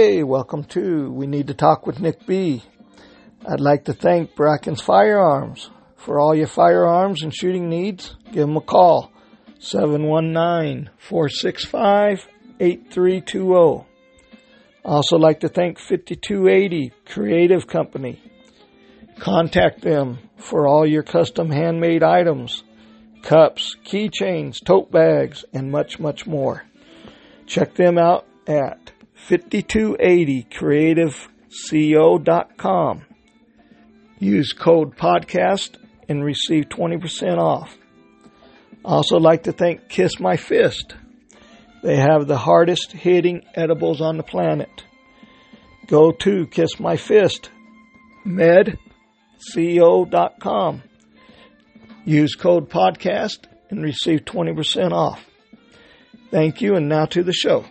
Hey, welcome to We Need to Talk with Nick B. I'd like to thank Bracken's Firearms. For all your firearms and shooting needs, give them a call, 719-465-8320. Also like to thank 5280 Creative Company. Contact them for all your custom handmade items, cups, keychains, tote bags, and much, much more. Check them out at 5280creativeco.com. Use code podcast and receive 20% off. Also like to thank Kiss My Fist. They have the hardest hitting edibles on the planet. Go to Kiss My Fist, medco.com. Use code podcast and receive 20% off. Thank you, and now to the show.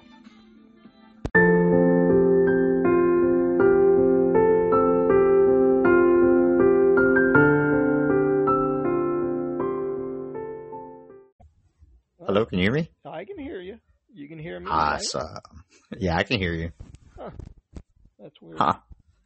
Hello, can you hear me? I can hear you. You can hear me? Awesome. Right? Yeah, I can hear you. Huh. That's weird. Huh.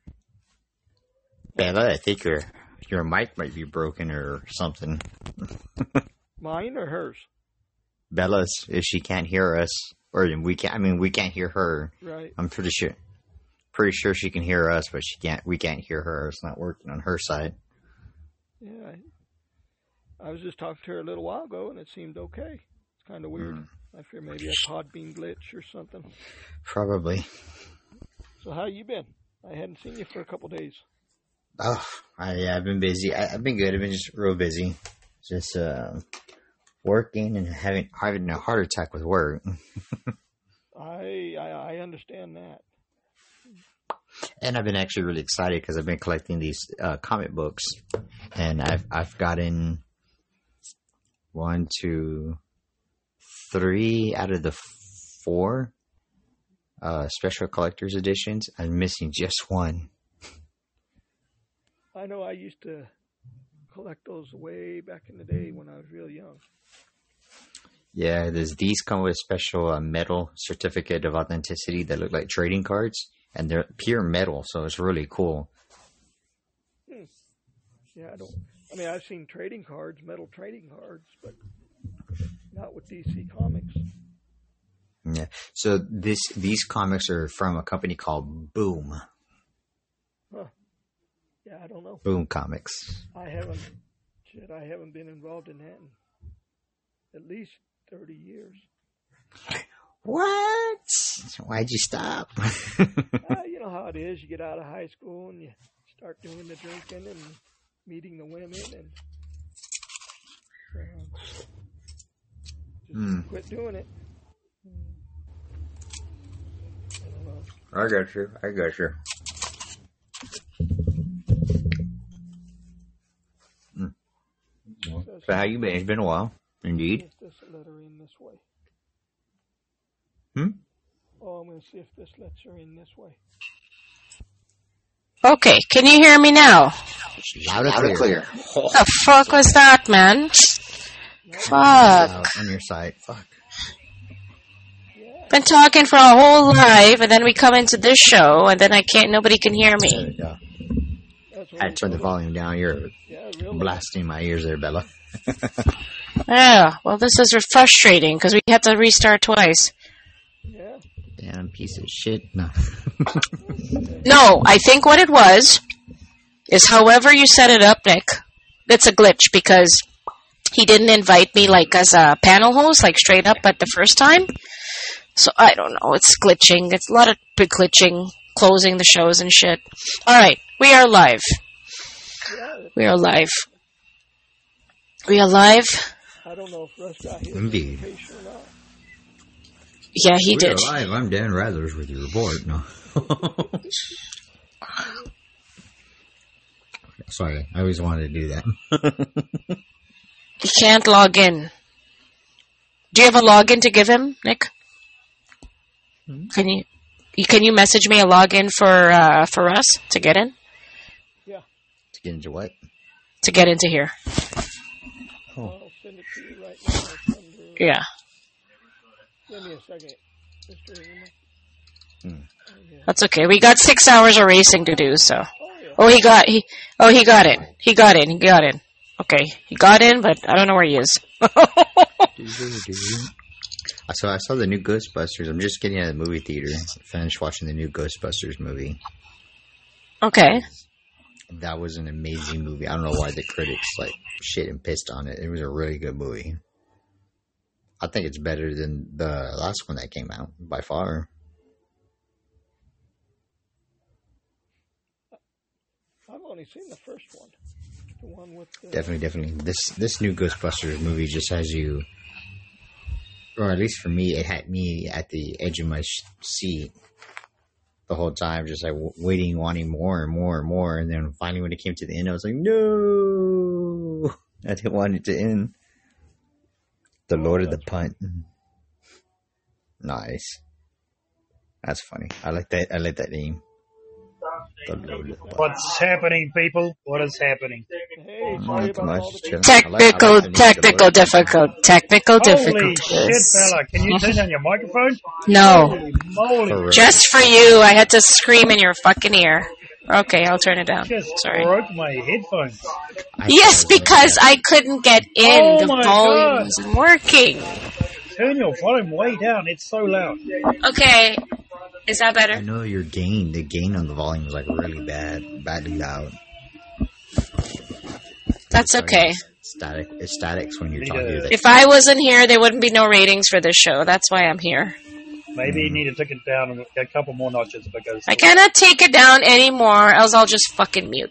Bella, I think your mic might be broken or something. Mine or hers? Bella's, if she can't hear us, or we can't hear her. Right. I'm pretty sure she can hear us, but we can't hear her. It's not working on her side. Yeah. I was just talking to her a little while ago, and it seemed okay. It's kind of weird. I fear maybe a Podbean glitch or something. Probably. So how you been? I hadn't seen you for a couple days. Oh, I've been busy. I've been good. I've been just real busy. Just working and having a heart attack with work. I understand that. And I've been actually really excited because I've been collecting these comic books, and I've gotten 1, 2, 3 out of the 4 special collector's editions. I'm missing just one. I know I used to collect those way back in the day when I was real young. Yeah, these come with a special metal certificate of authenticity that look like trading cards, and they're pure metal, so it's really cool. Yeah, I've seen trading cards, metal trading cards, but not with DC Comics. Yeah, so these comics are from a company called Boom. Huh. Yeah, I don't know. Boom Comics. I haven't been involved in that in at least 30 years. What? Why'd you stop? You know how it is. You get out of high school and you start doing the drinking and meeting the women and just quit doing it. I don't know. I got you. So how you been? It's been a while. Indeed. Is this letter in this way? Oh, I'm going to see if this lets her in this way. Okay, can you hear me now? Loud and clear. What the fuck was that, man? Fuck. On your side. Fuck. Been talking for a whole life, and then we come into this show, and then nobody can hear There me. we go. I turned the volume down. You're blasting my ears there, Bella. Yeah, well, this is frustrating, because we had to restart twice. Yeah. Damn piece of shit. No. No, I think what it was is however you set it up, Nick, it's a glitch, because he didn't invite me, as a panel host, straight up at the first time. So, I don't know, it's glitching. It's a lot of big glitching, closing the shows and shit. Alright, we are live. We are live. We are live. I don't know if Russ got his Indeed. notification or not. Yeah, he did. We're live. I'm Dan Rathers with your report. No. Sorry, I always wanted to do that. He can't log in. Do you have a login to give him, Nick? Can you message me a login for us to get in? Yeah. To get into what? To get into here. Oh. I'll send it to you right now. Yeah. Give me a second, Mr. Hema. That's okay. We got 6 hours of racing to do, so. Oh, yeah. He got it. He got in. Okay, he got in, but I don't know where he is. So I saw the new Ghostbusters. I'm just getting out of the movie theater. Finished watching the new Ghostbusters movie. Okay. That was an amazing movie. I don't know why the critics shit and pissed on it. It was a really good movie. I think it's better than the last one that came out by far. I've only seen the first one. The one with Definitely. This new Ghostbusters movie just has you, or at least for me, it had me at the edge of my seat the whole time, just waiting, wanting more and more and more. And then finally, when it came to the end, I was like, no, I didn't want it to end. The Lord of the Punt. Nice. That's funny. I like that name. The Lord of the Punt. What's happening, people? What is happening? Hey, sorry Not too about much, all just the chilling. Technical Holy difficulties. shit, fella. Can you turn down your microphone? No. Holy moly. Just for you, I had to scream in your fucking ear. Okay, I'll turn it down. Just Sorry. broke my headphones. Yes, because I couldn't get in. Oh The my volume God. wasn't working. Turn your volume way down. It's so loud. Okay. Is that I better? know the gain on the volume is really badly loud. That's okay. It's statics when you're Need talking a- to the If I wasn't here, there wouldn't be no ratings for this show. That's why I'm here. Maybe you need to take it down a couple more notches because I cannot take it down anymore, else I'll just fucking mute.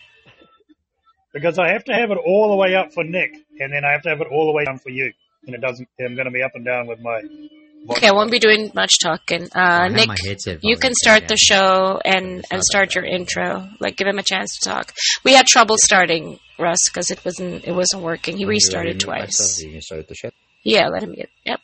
I have to have it all the way up for Nick, and then I have to have it all the way down for you. And it doesn't. I'm going to be up and down with my. Okay, I won't be doing much talking. have Nick, my headset you volume can turned start down. the show and not start your intro. Give him a chance to talk. We had trouble starting, Russ, because it wasn't working. He restarted twice. You can start the show. Yeah, let him mute. Yep.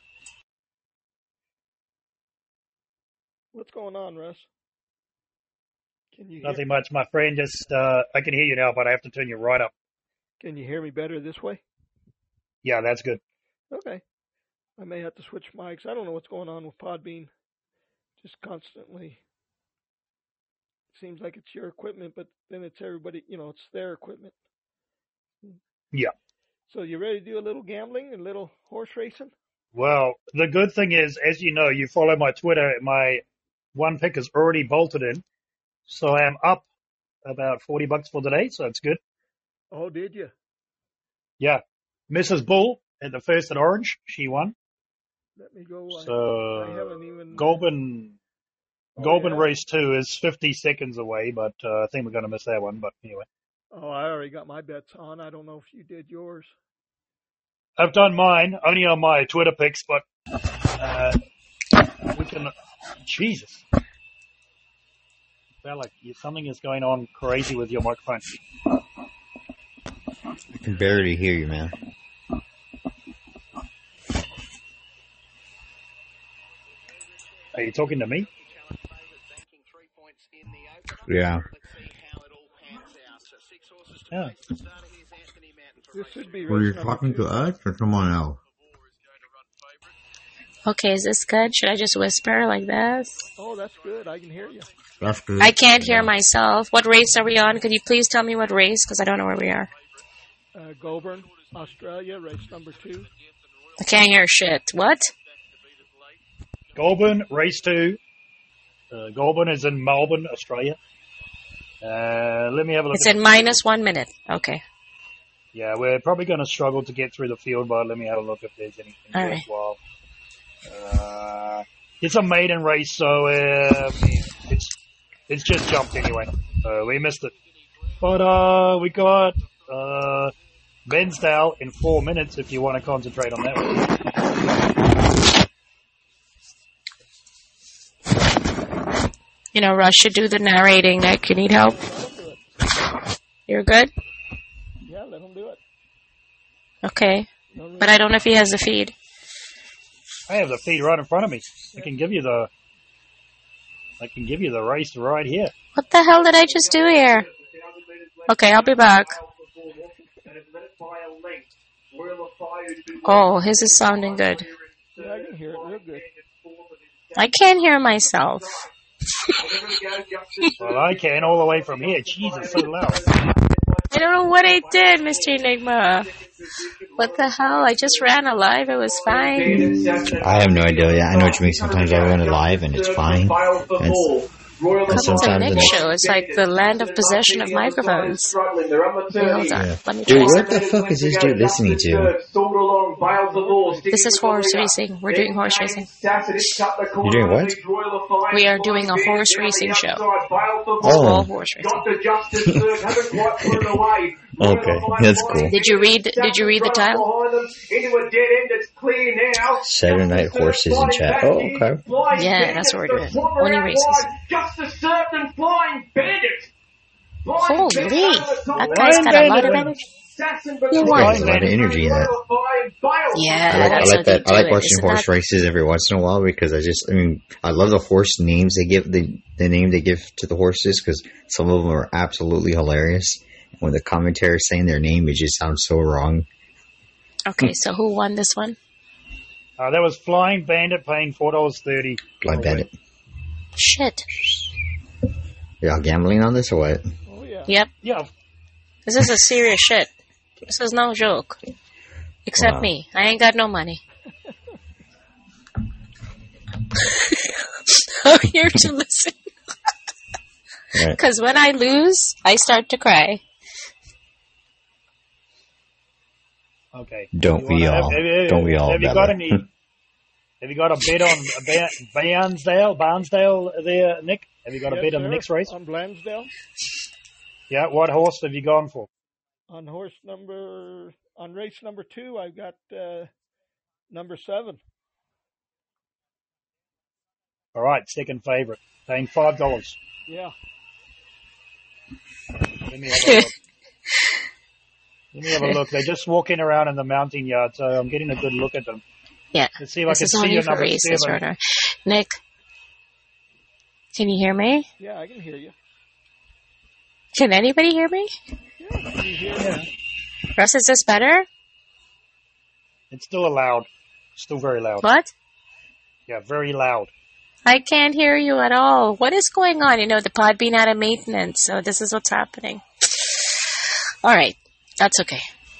What's going on, Russ? Can you Nothing much, my friend. Just I can hear you now, but I have to turn you right up. Can you hear me better this way? Yeah, that's good. Okay. I may have to switch mics. I don't know what's going on with Podbean. Just constantly seems like it's your equipment, but then it's everybody, it's their equipment. Yeah. So you ready to do a little gambling, a little horse racing? Well, the good thing is, as you know, you follow my Twitter, my one pick is already bolted in. So I'm up about $40 for today, so it's good. Oh, did you? Yeah. Mrs. Bull at the first at Orange, she won. Let me go. I So haven't even. Goulburn yeah? race 2 is 50 seconds away, but I think we're going to miss that one. But anyway, Oh, I already got my bets on. I don't know if you did yours. I've done mine only on my Twitter picks, but we can. Jesus, felt like something is going on crazy with your microphone. I can barely hear you, man. Are you talking to me? Yeah. Yeah. This should be. Were you race number talking two. to us or someone else? Okay, is this good? Should I just whisper like this? Oh, that's good. I can hear you. That's good. I can't hear myself. What race are we on? Could you please tell me what race? Because I don't know where we are. Goulburn, Australia, race number 2. I can't hear shit. What? Goulburn race 2. Goulburn is in Melbourne, Australia. Let me have a look. It's in -1 minute. Okay. Yeah, we're probably going to struggle to get through the field, but let me have a look if there's anything All right. worthwhile. It's a maiden race, so it's just jumped anyway. We missed it. But we got Bensdale in 4 minutes if you want to concentrate on that one. Russ should do the narrating. Nick, you need help? You're good? Yeah, let him do it. Okay. But I don't know if he has the feed. I have the feed right in front of me. I can give you the race right here. What the hell did I just do here? Okay, I'll be back. Oh, his is sounding good. Yeah, I can hear it real good. I can't hear myself. Well, I can all the way from here. Jesus, so loud. I don't know what I did, Mr. Enigma. What the hell? I just ran a live. It was fine. I have no idea. Yeah, I know what you mean. Sometimes I run it live and it's fine. And It's a sometimes Nick the show. It's like the land of possession of microphones. Okay, hold on. Yeah. Let me Dude, try what something. the fuck is this dude listening to? This is horse racing. We're doing horse racing. You're doing what? We are doing a horse racing show. Oh. All horse racing. Okay, that's cool. Did you read the title? Saturday Night Horses in chat. Oh, okay. Yeah, that's what we're doing. Only races. Holy, that guy's got a lot of energy. You There's won. a lot of energy in that. Yeah, I like that's what they that. I like do. watching Isn't horse that- races every once in a while because I love the horse names they give, the name they give to the horses because some of them are absolutely hilarious. When the commentary is saying their name, it just sounds so wrong. Okay, so who won this one? That was Flying Bandit paying $4.30. Blind Bandit. Shit. Y'all gambling on this or what? Oh, yeah. Yep. Yeah, This is a serious shit. This is no joke. Except Wow. me. I ain't got no money. I'm here to listen. Right. Because when I lose, I start to cry. okay. Don't we all? Don't we all, Have you Bella? got any? Have you got a bet on Barnsdale there, Nick? Have you got a bet on the next race? On Blansdale. Yeah, what horse have you gone for? On race number 2, I've got number 7. All right, second favorite, paying $5. Yeah. Let me have a look. Let me have a look. They're just walking around in the mounting yard, so I'm getting a good look at them. Yeah. Let's see if I This can is see only your for number races, 7. Rotor. Nick, can you hear me? Yeah, I can hear you. Can anybody hear me? Yeah, I can hear you. Russ, is this better? It's still loud. Still very loud. What? Yeah, very loud. I can't hear you at all. What is going on? You know, the pod being out of maintenance, so this is what's happening. All right. That's okay.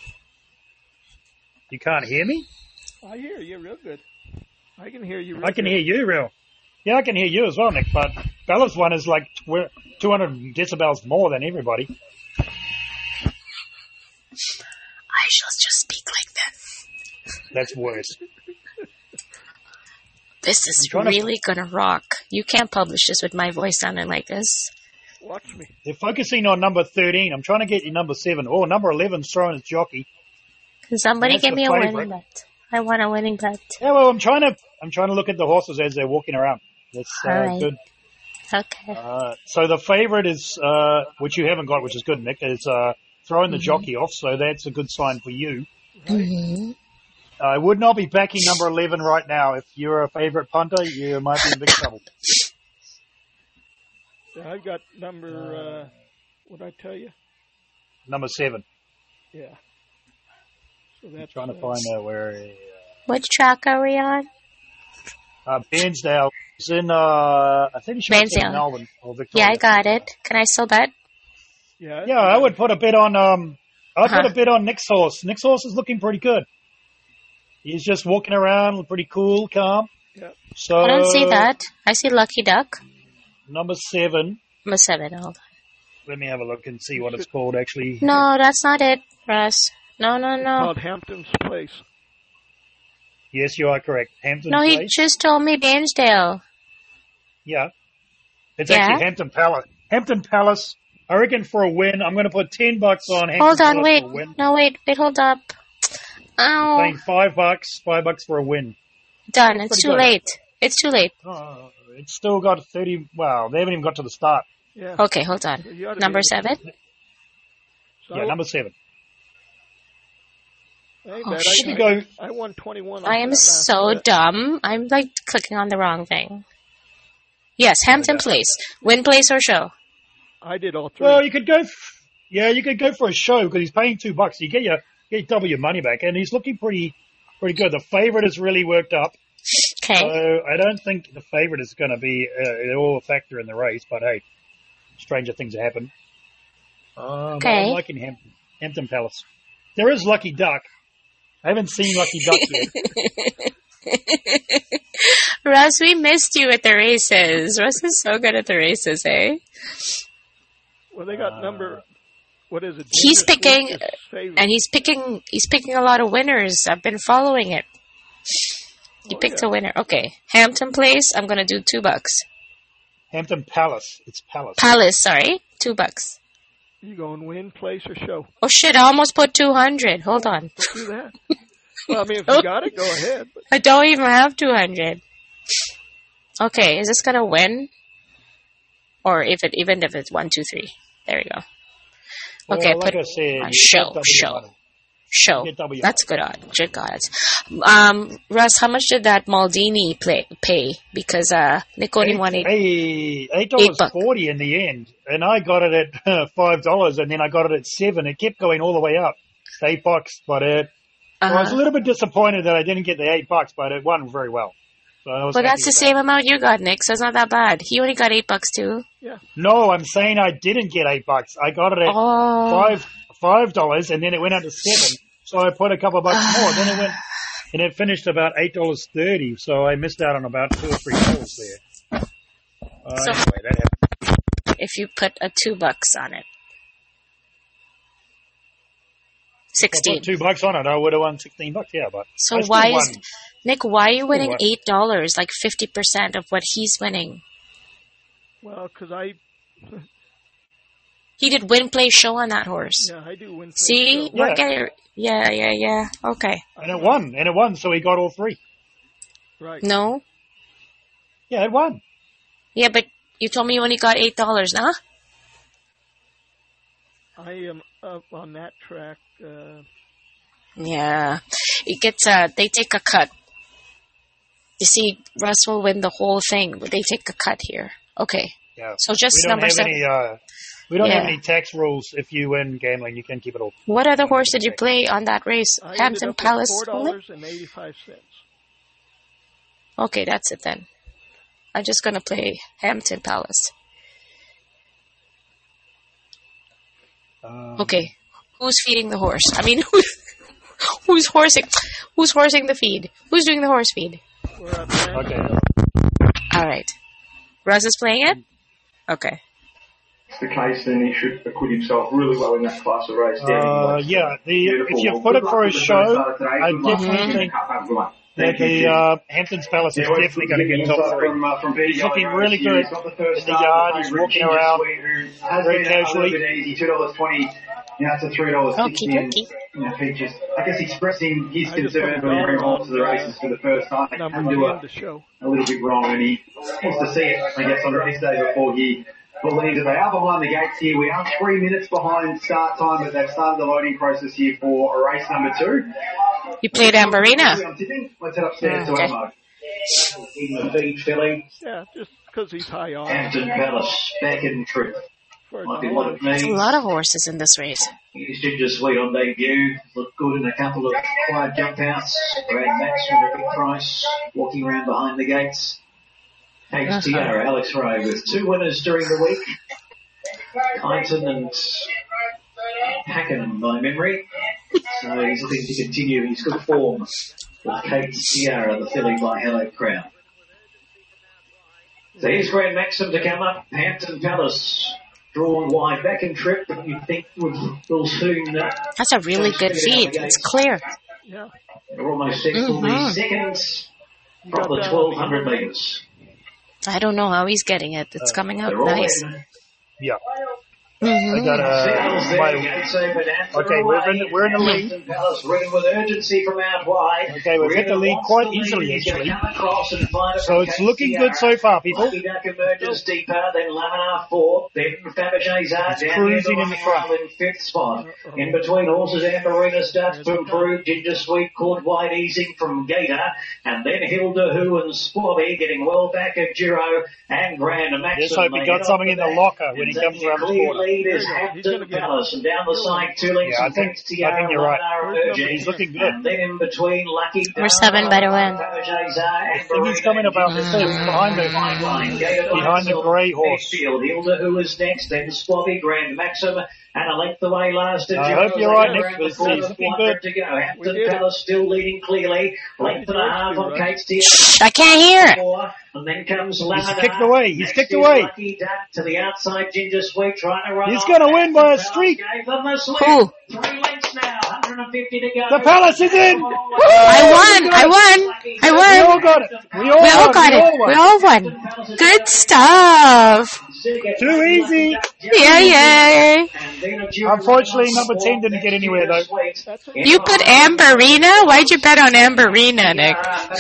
You can't hear me? I hear you real good. I can hear you real I can good. hear you real. Yeah, I can hear you as well, Nick, but Bella's one is like 200 decibels more than everybody. I shall just speak like this. That's worse. This is I'm trying to- really gonna rock. You can't publish this with my voice sounding like this. Watch me. They're focusing on number 13. I'm trying to get you number 7. Oh, number 11's throwing its jockey. Can somebody That's give the me a favorite. winning bet? I want a winning bet. Yeah, well, I'm trying to look at the horses as they're walking around. That's All right. good. Okay. So the favorite is, which you haven't got, which is good, Nick, is throwing the jockey off. So that's a good sign for you. Mm-hmm. I would not be backing number 11 right now. If you're a favorite punter, you might be in big trouble. Yeah, I've got number, what'd I tell you? Number 7. Yeah. So I'm that's trying to find out where. Which track are we on? Bairnsdale is in. I think it's in Bairnsdale. Melbourne or Yeah, Victoria. I got it. Can I still bet? Yeah. Yeah, I would put a bit on. I'd Uh-huh. put a bit on Nick's horse. Nick's horse is looking pretty good. He's just walking around, pretty cool, calm. Yeah. So I don't see that. I see Lucky Duck. Number 7. Number 7. Hold on. Let me have a look and see what it's called. Actually, No, that's not it, Russ. No. Called Hampton's Place. yes, you are correct. Hampton No, he Place. just told me Bairnsdale. Yeah, it's Yeah? actually Hampton Palace. Hampton Palace. I reckon for a win, I'm going to put $10 on Hampton Hold on, Palace wait. for a win. No, wait, hold up. Ow. Paying $5 for a win. Done. That's It's pretty too good. late. It's too late. It's still got 30. Wow, they haven't even got to the start. Yeah. Okay, hold on. So you ought to Number be- 7? So Yeah, number 7. Hey, Oh, bet shit. You go. I won 21. I am so dumb. I'm like clicking on the wrong thing. Yes, Hampton Place. Win, place, or show? I did all 3. Well, you could go. You could go for a show because he's paying $2. You get double your money back, and he's looking pretty good. The favorite is really worked up. Okay. So I don't think the favourite is going to be all a factor in the race, but hey, stranger things happen. Okay. I'm liking Hampton Palace. There is Lucky Duck. I haven't seen Lucky Duck yet. Russ, we missed you at the races. Russ is so good at the races, eh? Well, they got number. What is it? He's Ginger picking, Sweet is favorite. and he's picking a lot of winners. I've been following it. He picked a winner. Okay, Hampton Place. I'm gonna do $2. Hampton Palace. It's Palace. Palace, sorry, $2. You going win, place, or show? Oh shit! I almost put 200. Hold on. Don't do that. Well, I mean, if you got it, go ahead. But I don't even have 200. Okay, is this gonna win? Or even if it's 1, 2, 3. There we go. Okay, well, like I said, show. Get double That's good odds. Good odds. Russ, how much did that Maldini pay? Because Nick only won $8.40 in the end, and I got it at $5, and then I got it at $7. It kept going all the way up, $8, but I was a little bit disappointed that I didn't get the $8, but it won very well. So I was But happy that's the with same amount you got, Nick. So it's not that bad. He only got $8 too. yeah, No, I'm saying I didn't get $8. I got it at $5, and then it went up to $7. So I put a couple of bucks more. Then it went, and it finished about $8.30. So I missed out on about $2 or $3 there. So- Anyway, that happened. If you put a $2 on it, If I 16. put $2 on it, I would have won $16. Yeah, but So I still why won. is Nick? Why are you winning what? $8? Like 50% of what he's winning. well, because He did win, play, show on that horse. I do win. Place, See, show. we're Yeah. getting. Yeah. Okay. And it won, so he got all 3. Right. No. Yeah, it won. Yeah, but you told me you only got $8, nah? I am up on that track. Yeah. It gets they take a cut. You see, Russ will win the whole thing, but they take a cut here. Okay. Yeah. So just We don't number have 7. we don't have Yeah. any tax rules. If you win gambling, you can keep it all. What other horse did you play on that race? I ended Hampton up Palace. with $4.85. Okay, that's it then. I'm just gonna play Hampton Palace. Okay. Who's feeding the horse? I mean, who's horsing? Who's horsing the feed? Who's doing the horse feed? We're up there. Okay. All right. Russ is playing it? Okay. The case, then he should acquit himself really well in that class of race. Yeah. If you put it for a show, I definitely think that the Hampton's Palace is definitely going to get top 3. He's looking really good in the yard. He's walking around very casually. $2.20. That's a $3.60 Okie dokie. features. I guess expressing his I just concern put when he brings $1 horses to the races for the first time. They Number can do 10 to show. a little bit wrong, and he wants to see it, I guess, on race day before he believes that they are behind the gates here. We are 3 minutes behind start time, but they've started the loading process here for race number 2. You played Amberina. I'm tipping. Let's head upstairs to Okay. Elmo. In the feed filling, Yeah, just because he's high on. Hampton Palace, back in trip. For Might be $1. what it There's a means. lot of horses in this race. Here's Ginger Sweet on debut. Looked good in a couple of quiet jump outs. Brad Max with a big price. Walking around behind the gates. Thanks Tiara, Alex Ray with 2 winners during the week. Kyneton and Pakenham by memory. So he's looking to continue his good form with Kate Tiara, the filly by Hello Crown. So here's Grand Maxim to come up. Hampton Palace drawn wide back and trip, but you think will soon. That's a really good feed. It's clear. Yeah. We're almost set for the seconds from the 1200 metres. I don't know how he's getting it. It's coming out They're all nice. in. Yeah. Mm-hmm. I got Signals there, my. Gates over Dancer Okay, we're in the lead. Hampton Palace ring with urgency from out wide. Okay, we've got the lead quite easily, actually. So it's looking good so far, people. Lucky Duck emerges deeper, then Laminar fourth, then Fabergé Zard down cruising in the front. in fifth spot. In between horses, Amberina starts to improve. Ginger Sweet caught wide easing from Gator, and then Hilda Who and Squabby getting well back at Giro and Grand Maxim. Let's hope he got something in the locker when he comes around the corner. lead is Hampton Palace, and down the side, 2 lengths. I think you're right. He's looking good. And then in between, Lucky We're 7 by the win. I think he's coming about behind the grey horse. Hilda, who is next, then Squabby, Grand Maxim, and a length away last. I hope you're right, Nick. He's looking good. To go. Hampton Palace still leading clearly. Length and a half on Kate's Deer. I can't hear it. And then comes He's kicked away. He's kicked away. Lucky Duck to the outside. Ginger Sweet trying to run. He's going to win by a streak. Who? 3 lengths now. 150 to go. The Palace is in. I won. We all got it. We all won. Good stuff. Too easy. Yay. Unfortunately, number 10 didn't get anywhere, though. You put Amberina? Why'd you bet on Amberina, Nick?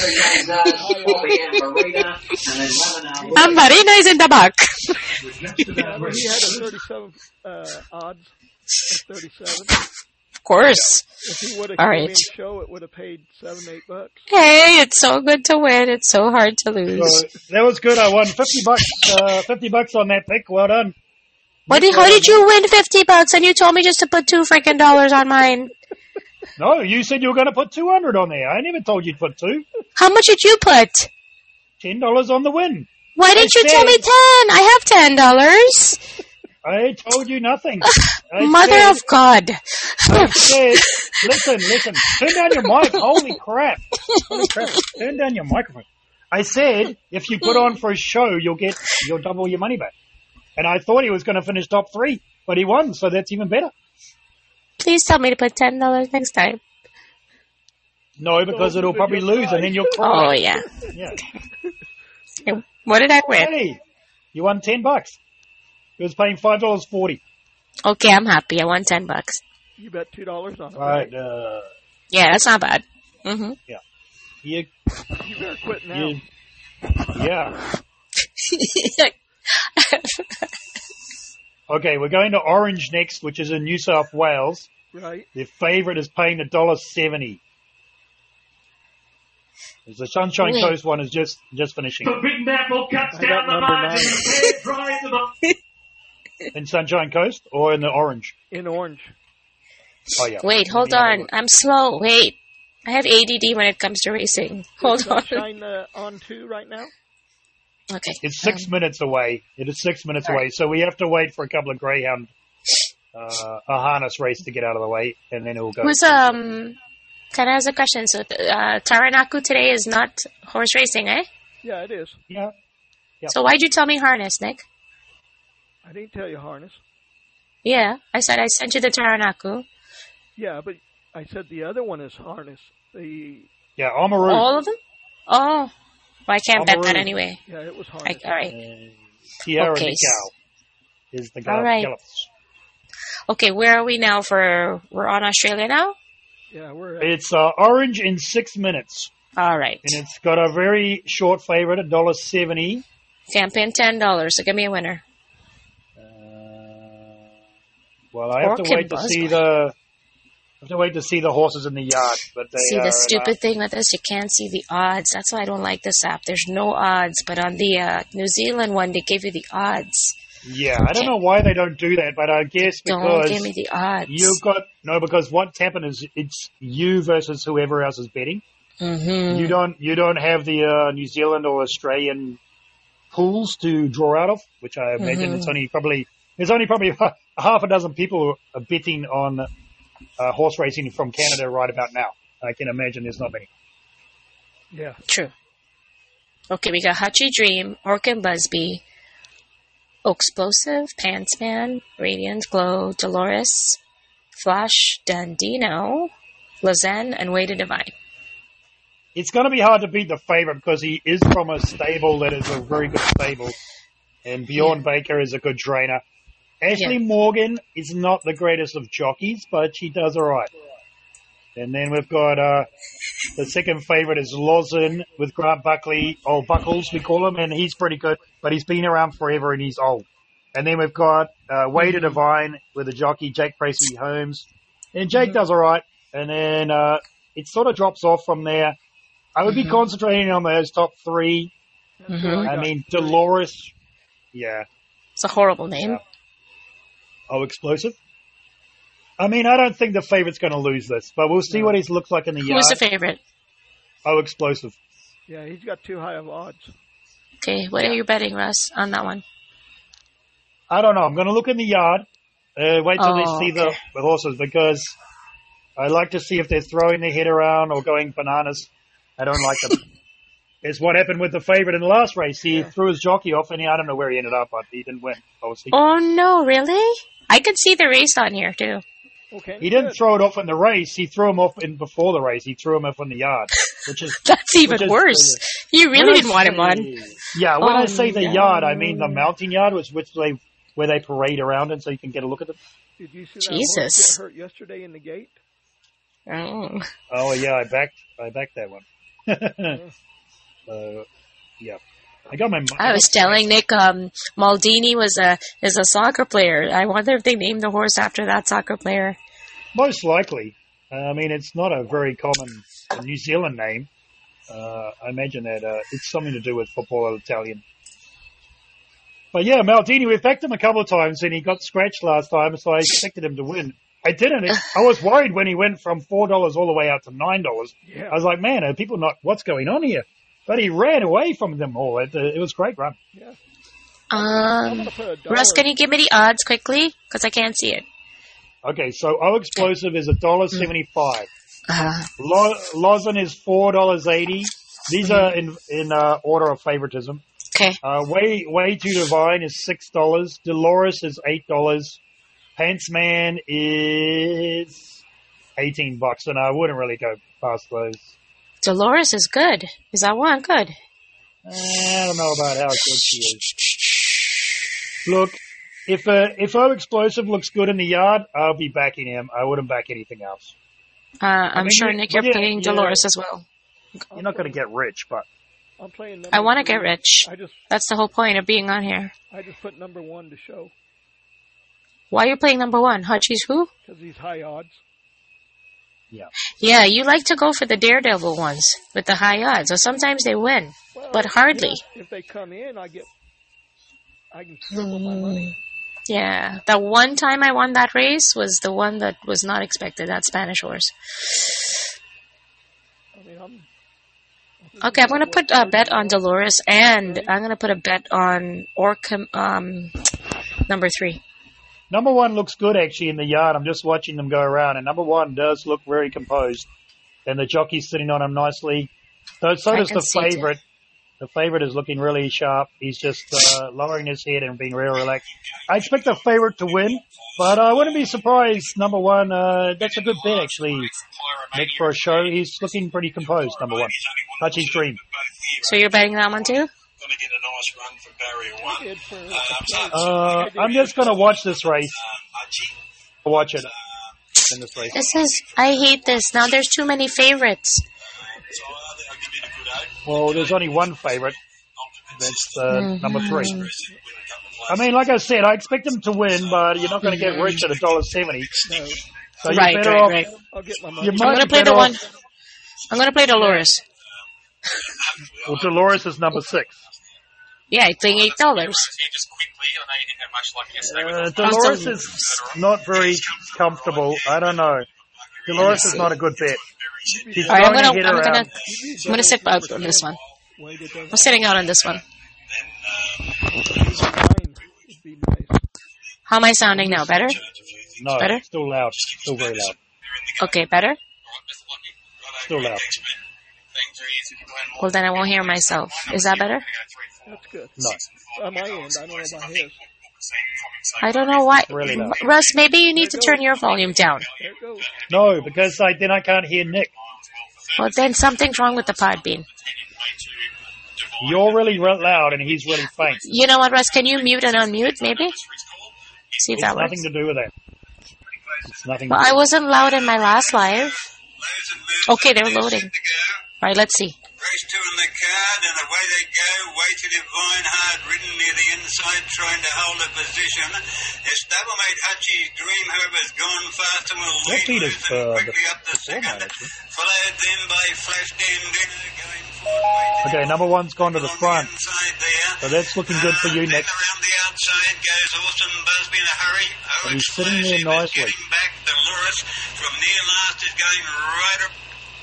Amberina is in the back. He had a 37 odds. 37. Of course. If he would have All came right. in show, it would have paid $7-8. Hey, it's so good to win. It's so hard to lose. So, that was good. I won $50. $50 on that pick. Well done. How did you win $50 and you told me just to put $2 on mine? No, you said you were going to put 200 on there. I never told you to put 2. How much did you put? $10 on the win. Why didn't you tell me 10? I have $10. I told you nothing. Mother of God. I said, listen. Turn down your mic. Holy crap. Turn down your microphone. I said, if you put on for a show, you'll double your money back. And I thought he was going to finish top 3, but he won, so that's even better. Please tell me to put $10 next time. No, because it'll probably lose, and then you'll cry. Oh, yeah. Yeah. What did I win? Hey, you won $10. He was paying $5.40. Okay, I'm happy. I won $10. You bet $2 on it. Right. Yeah, that's not bad. Mm-hmm. Yeah. You better quit now. Yeah. Okay, we're going to Orange next, which is in New South Wales. Right. Their favourite is paying $1.70. The Sunshine Coast one is just finishing. The Big Apple cuts down the margin. In Sunshine Coast or in the Orange? In Orange. Oh, yeah. Wait, hold on. I'm slow. Wait. I have ADD when it comes to racing. Hold on. Sunshine on 2 right now? Okay. It's 6 minutes away. It is 6 minutes away. So we have to wait for a couple of greyhound, a harness race to get out of the way, and then it will go. Can I ask a question? So, Taranaku today is not horse racing, eh? Yeah, it is. Yeah. So why'd you tell me harness, Nick? I didn't tell you harness. Yeah, I said I sent you the Taranaku. Yeah, but I said the other one is harness. Yeah, Oamaru. All of them? Oh. Well, I can't bet that Oamaru. anyway. Yeah, it was harness. All right. Tierra Okay. Nicao is the All right. gallops. Okay, where are we now we're on Australia now? Yeah, It's Orange in 6 minutes. All right. And it's got a very short favourite, $1.70. Campaign $10, so give me a winner. Well, I have to wait to see the horses in the yard. But they see, the stupid thing with this, you can't see the odds. That's why I don't like this app. There's no odds, but on the New Zealand one, they give you the odds. Yeah, I don't know why they don't do that, but I guess because don't give me the odds. Because what's happened is it's you versus whoever else is betting. Mm-hmm. You don't have the New Zealand or Australian pools to draw out of, which I imagine there's only probably half a dozen people who are betting on horse racing from Canada right about now. I can imagine there's not many. Yeah. True. Okay, we got Hachi Dream, Orc and Busby, Explosive, Pantsman, Radiant Glow, Dolores, Flash, Dandino, Lazen, and Way to Divine. It's going to be hard to beat the favourite because he is from a stable that is a very good stable, and Bjorn Baker is a good trainer. Ashley Morgan is not the greatest of jockeys, but she does all right. And then we've got the second favourite is Lawson with Grant Buckley, old Buckles we call him, and he's pretty good, but he's been around forever and he's old. And then we've got Way to Divine with the jockey Jake Tracy Holmes, and Jake does all right. And then it sort of drops off from there. I would be concentrating on those top 3. I mean, Dolores, It's a horrible name. Oh, Explosive? I mean, I don't think the favorite's going to lose this, but we'll see what he looks like in the yard. Who's the favorite? Oh, Explosive. Yeah, he's got too high of odds. Okay, what are you betting, Russ, on that one? I don't know. I'm going to look in the yard. Wait till they see the horses, because I like to see if they're throwing their head around or going bananas. I don't like them. It's what happened with the favorite in the last race. He threw his jockey off, and I don't know where he ended up, but he didn't win, obviously. Oh, no, really? I could see the race on here, too. Okay. He didn't throw it off in the race. He threw him off before the race. He threw him off in the yard, which is That's even worse. You really didn't want him on. Yeah, when I say the yard, I mean the mounting yard, where they parade around it, so you can get a look at them. Did you see that horse get hurt yesterday in the gate? Oh yeah, I backed that one. Yeah. I was telling Nick, Maldini is a soccer player. I wonder if they named the horse after that soccer player. Most likely. I mean, it's not a very common New Zealand name. I imagine that it's something to do with football or Italian. But yeah, Maldini, we've backed him a couple of times, and he got scratched last time, so I expected him to win. I didn't. I was worried when he went from $4 all the way out to $9. Yeah. I was like, man, are people not, what's going on here? But he ran away from them all. It was a great run. Yeah. Russ, can you give me the odds quickly? Because I can't see it. Okay, so O Explosive is $1.75. Lozin is $4.80. These are in order of favoritism. Okay. Way Too Divine is $6. Dolores is $8. Pantsman is $18, and I wouldn't really go past those. Dolores is good. Is that one good? I don't know about how good she is. Look, if O Explosive looks good in the yard, I'll be backing him. I wouldn't back anything else. I'm sure, Nick, you're playing Dolores as well. You're not going to get rich, but... I'm playing I want to get rich. That's the whole point of being on here. I just put number 1 to show. Why are you playing number 1? Hutchie's who? Because he's high odds. Yeah. Yeah, you like to go for the daredevil ones with the high odds. So sometimes they win, but hardly. If they come in, I can triple my money. Yeah, the one time I won that race was the one that was not expected, that Spanish horse. Okay, I'm going to put a bet on Dolores, and I'm going to put a bet on number 3. Number 1 looks good, actually, in the yard. I'm just watching them go around, and number 1 does look very composed. And the jockey's sitting on him nicely. So does the favorite. The favorite is looking really sharp. He's just lowering his head and being real relaxed. I expect the favorite to win, but I wouldn't be surprised. Number 1, that's a good bet, actually, Nick, for a show. He's looking pretty composed, number 1. Hutchie's Dream. So you're betting that one, too? I'm just going to watch this race. Watch it in this race. I hate this. Now there's too many favorites. Well, there's only one favorite. That's number 3. I mean, like I said, I expect him to win, but you're not going to get rich at $1.70. So you're better off. Right. I'll get my I'm going to play the one. I'm going to play Dolores. Well, Dolores is number 6. Yeah, I'm playing $8. Dolores is not very comfortable. I don't know. Dolores is not a good bet. She's all right, I'm going to sit out on this one. I'm sitting out on this one. How am I sounding now? Better? No, better? Still loud. Still very loud. Okay, better? Still loud. Well, then I won't hear myself. Is that better? That's good. No. On my end, I don't know about his. I don't know why. Really loud. Russ, maybe you need to turn your volume down. There it goes. No, because then I can't hear Nick. Well, then something's wrong with the Podbean. You're really loud and he's really faint. You know what, Russ? Can you mute and unmute, maybe? See if that works. It's nothing to do with that. It's nothing. Well, I wasn't loud in my last live. Okay, they're loading. All right, let's see. Race 2 in the card, and away they go. Way to Divine, hard ridden near the inside, trying to hold a position. Their stablemate Hutchie's Dream, however, has gone fast and will lead loose and quickly up the second. Followed then by Flash Dinner going forward. Okay, number 1's gone to the front. So that's looking good for you, Nick. Around the inside goes Austin Busby in a hurry. Oh, he's sitting there nicely. Getting back. The Lewis from near last is going right up.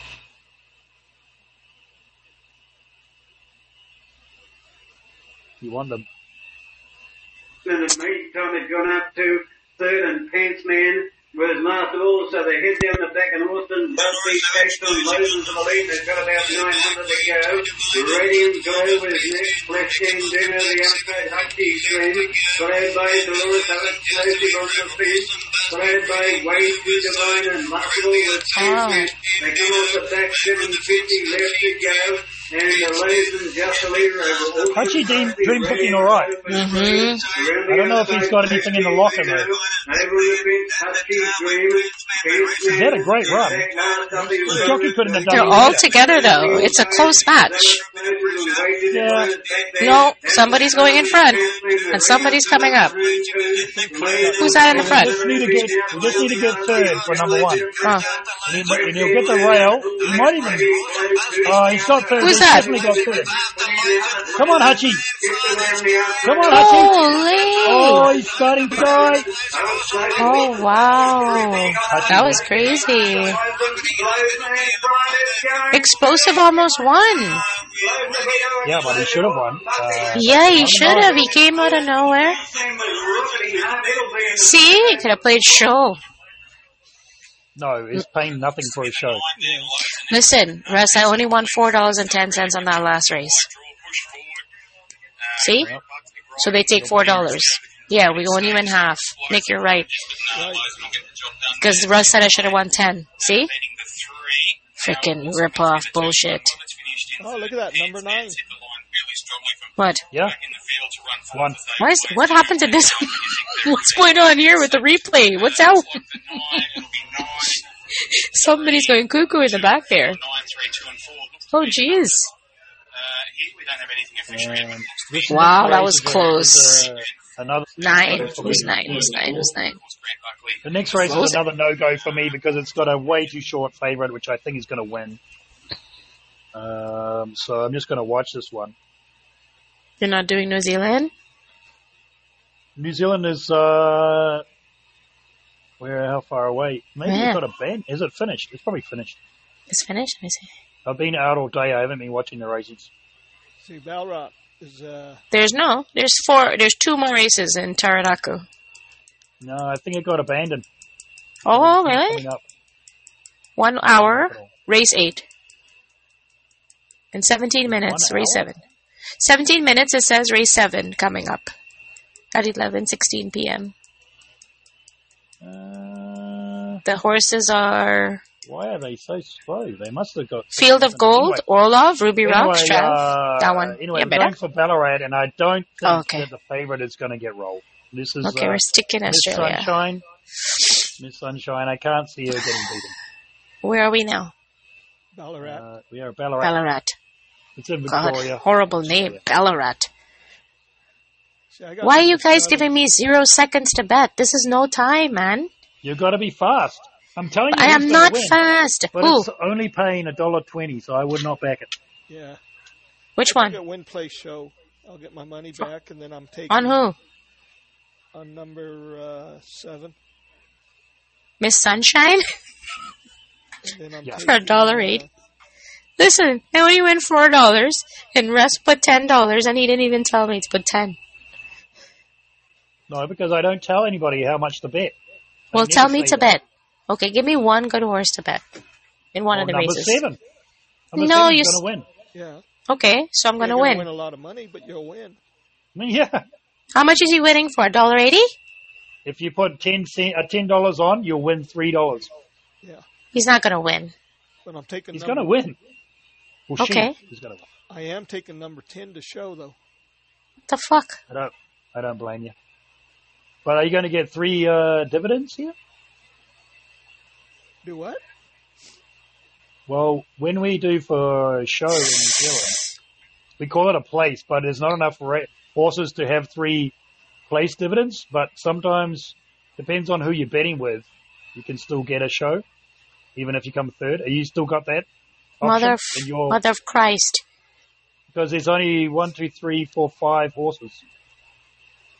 You want them. In the meantime, it's gone up to third, and Pants Man was last of all, so they head down the back, and Austin Busby takes on Lozen to the lead. They've got about 900 to go. Radiant Glow is next. Left hand down over the outside. Hutchie Dream, followed by Dolores Explosive on the fence, followed by Way to Divine and Muscle with Pants Man. They come off the back, 750 left to go. And the Lozen just a leader over. Hutchie Dream looking alright. Mm-hmm. I don't know if he's got anything in the locker though. He had a great run. The jockey put in the They're all together though. It's a close match. Yeah. No, somebody's going in front, and somebody's coming up. Who's that in the front? We just need to get third for number one. Oh. And he'll get the rail. He might even... he's got third. Who's He's that? definitely got third. Come on, Hutchie. Come on, Hutchie. Holy! Oh, he's starting to die. Oh, wow. That was crazy. Explosive almost won. Yeah, but he should have won. Yeah, he should have. He came out of nowhere. See? He could have played show. No, he's paying nothing for a show. Listen, Russ, I only won $4.10 on that last race. See? So they take $4. Yeah, we won't even half. Nick, you're right. Because Russ said I should have won 10. See? Freaking rip-off bullshit. Oh, look at that, number 9. What? Yeah. One. What happened to this? What's going on here with the replay? What's out? Somebody's going cuckoo in the back there. Oh, jeez. Wow, that was close. Another 9. Who's 9? Who's 9? Who's 9? The next race is another no-go for me because it's got a way too short favourite, which I think is going to win. So I'm just going to watch this one. You're not doing New Zealand? New Zealand is, how far away? Maybe it's got a band. Is it finished? It's probably finished. It's finished? Let me see. I've been out all day. I haven't been watching the races. See, Balrog is, There's 2 more races in Taranaku. No, I think it got abandoned. Oh, really? 1 hour, race 8. In 17 minutes, race 7. 17 minutes, it says race 7 coming up at 11:16 p.m. The horses are... Why are they so slow? They must have got... Field of Gold, anyway, Orlov, Ruby Rocks, Trav. That one. Anyway, yeah, I'm going for Ballarat, and I don't think that the favourite is going to get rolled. This is we're sticking Australia. Miss Sunshine. I can't see her getting beaten. Where are we now? Ballarat. We are at Ballarat. Ballarat. It's in Victoria. God, horrible name, Ballarat. See, why are you guys giving me 0 seconds to bet? This is no time, man. You've got to be fast. I'm telling you, I am not fast. But it's only paying $1.20, so I would not back it. Yeah. Which one? At Win Play Show, I'll get my money back, and then I'm taking on who? On number 7. Miss Sunshine. For $1.08. Listen, I only win $4, and Russ put $10, and he didn't even tell me to put 10. No, because I don't tell anybody how much to bet. Well, tell me to bet. Okay, give me one good horse to bet in one of the races. Number 7. No, you're going to win. Yeah. Okay, so I'm going to win. Win a lot of money, but you'll win. Yeah. How much is he winning for? $1.80? If you put $10 on, you'll win $3. Yeah. He's not going to win. But I'm taking. He's going to win. Well, okay. He's going to win. I am taking number 10 to show, though. What the fuck? I don't blame you. But are you going to get 3 dividends here? Do what? Well, when we do for a show in New Zealand, we call it a place, but there's not enough horses to have 3 place dividends. But sometimes, depends on who you're betting with, you can still get a show, even if you come third. Are you still got that option? Mother of Christ. Because there's only 1, 2, 3, 4, 5 horses.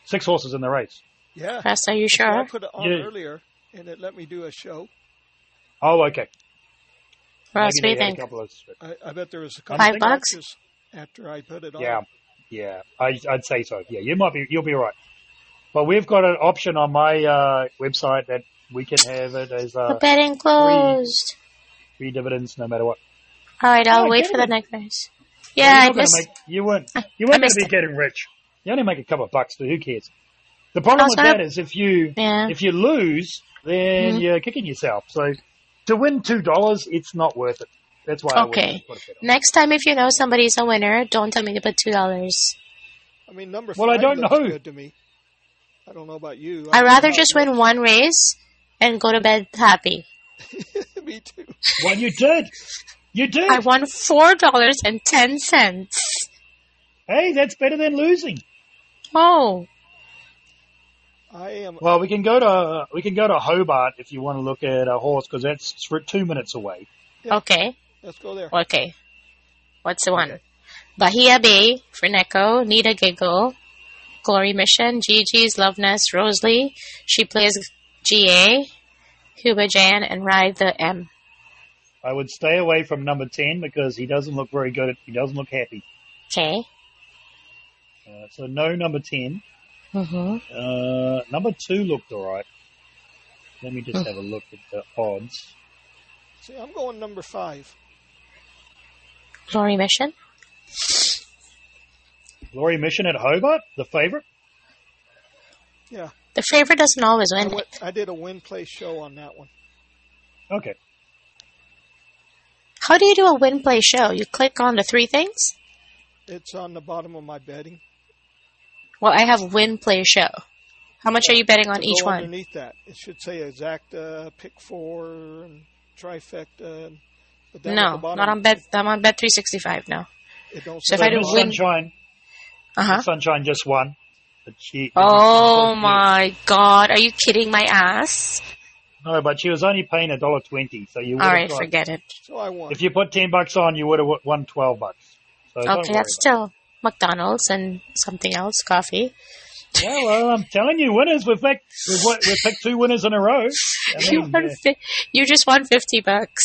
6 horses in the race. Yeah. Russ, are you So sure? I put it on earlier, and it let me do a show. Oh, okay. Russ, Maybe what do you they had a think? couple of- I bet there was a couple $5? of matches after I put it on. Yeah. I'd say so. Yeah, you'll be right. But we've got an option on my website that we can have it as The betting closed. free dividends no matter what. All right, I'll Oh, wait get for the it. next race. Yeah, I missed. You weren't I going to missed be it. getting rich. You only make a couple of bucks, so who cares? The problem with that is if you lose, then you're kicking yourself. So to win $2, it's not worth it. That's why I wouldn't put a bet on. Next time, if you know somebody's a winner, don't tell me to put $2. I mean, number 5 Well, I don't looks know. good to me. I don't know about you. I'd rather just win one race and go to bed happy. Me too. Well, you did. You did. I won $4.10. Hey, that's better than losing. Oh. I am. Well, we can go to Hobart if you want to look at a horse because that's 2 minutes away. Yeah. Okay. Let's go there. Okay. What's the one? Bahia Bay, Freneco, Nita Giggle, Glory Mission, Gigi's, Love Nest, Rosalie. She plays GA, Cuba Jan, and Ride the M. I would stay away from number 10 because he doesn't look very good. He doesn't look happy. Okay. So no number 10. Mm-hmm. Number 2 looked all right. Let me just have a look at the odds. See, I'm going number 5. Glory Mission? Glory Mission at Hobart, the favorite? Yeah. The favorite doesn't always win. I did a win-play show on that one. Okay. How do you do a win-play show? You click on the 3 things? It's on the bottom of my betting. Well, I have win-play show. How much are you betting on each one? Underneath that, it should say exacta, pick 4, and trifecta. But down at No, the bottom, not on bet. I'm on bet 365 now. It don't So say if I do that. win, Sunshine. Sunshine just won. But oh my God! Are you kidding my ass? No, but she was only paying $1.20, so you would All have right, got, forget it. So I won. If you put $10 on, you would have won $12. So don't Okay, worry that's still McDonald's and something else, coffee. Yeah, well, I'm telling you, winners. We've picked 2 winners in a row. You just won $50.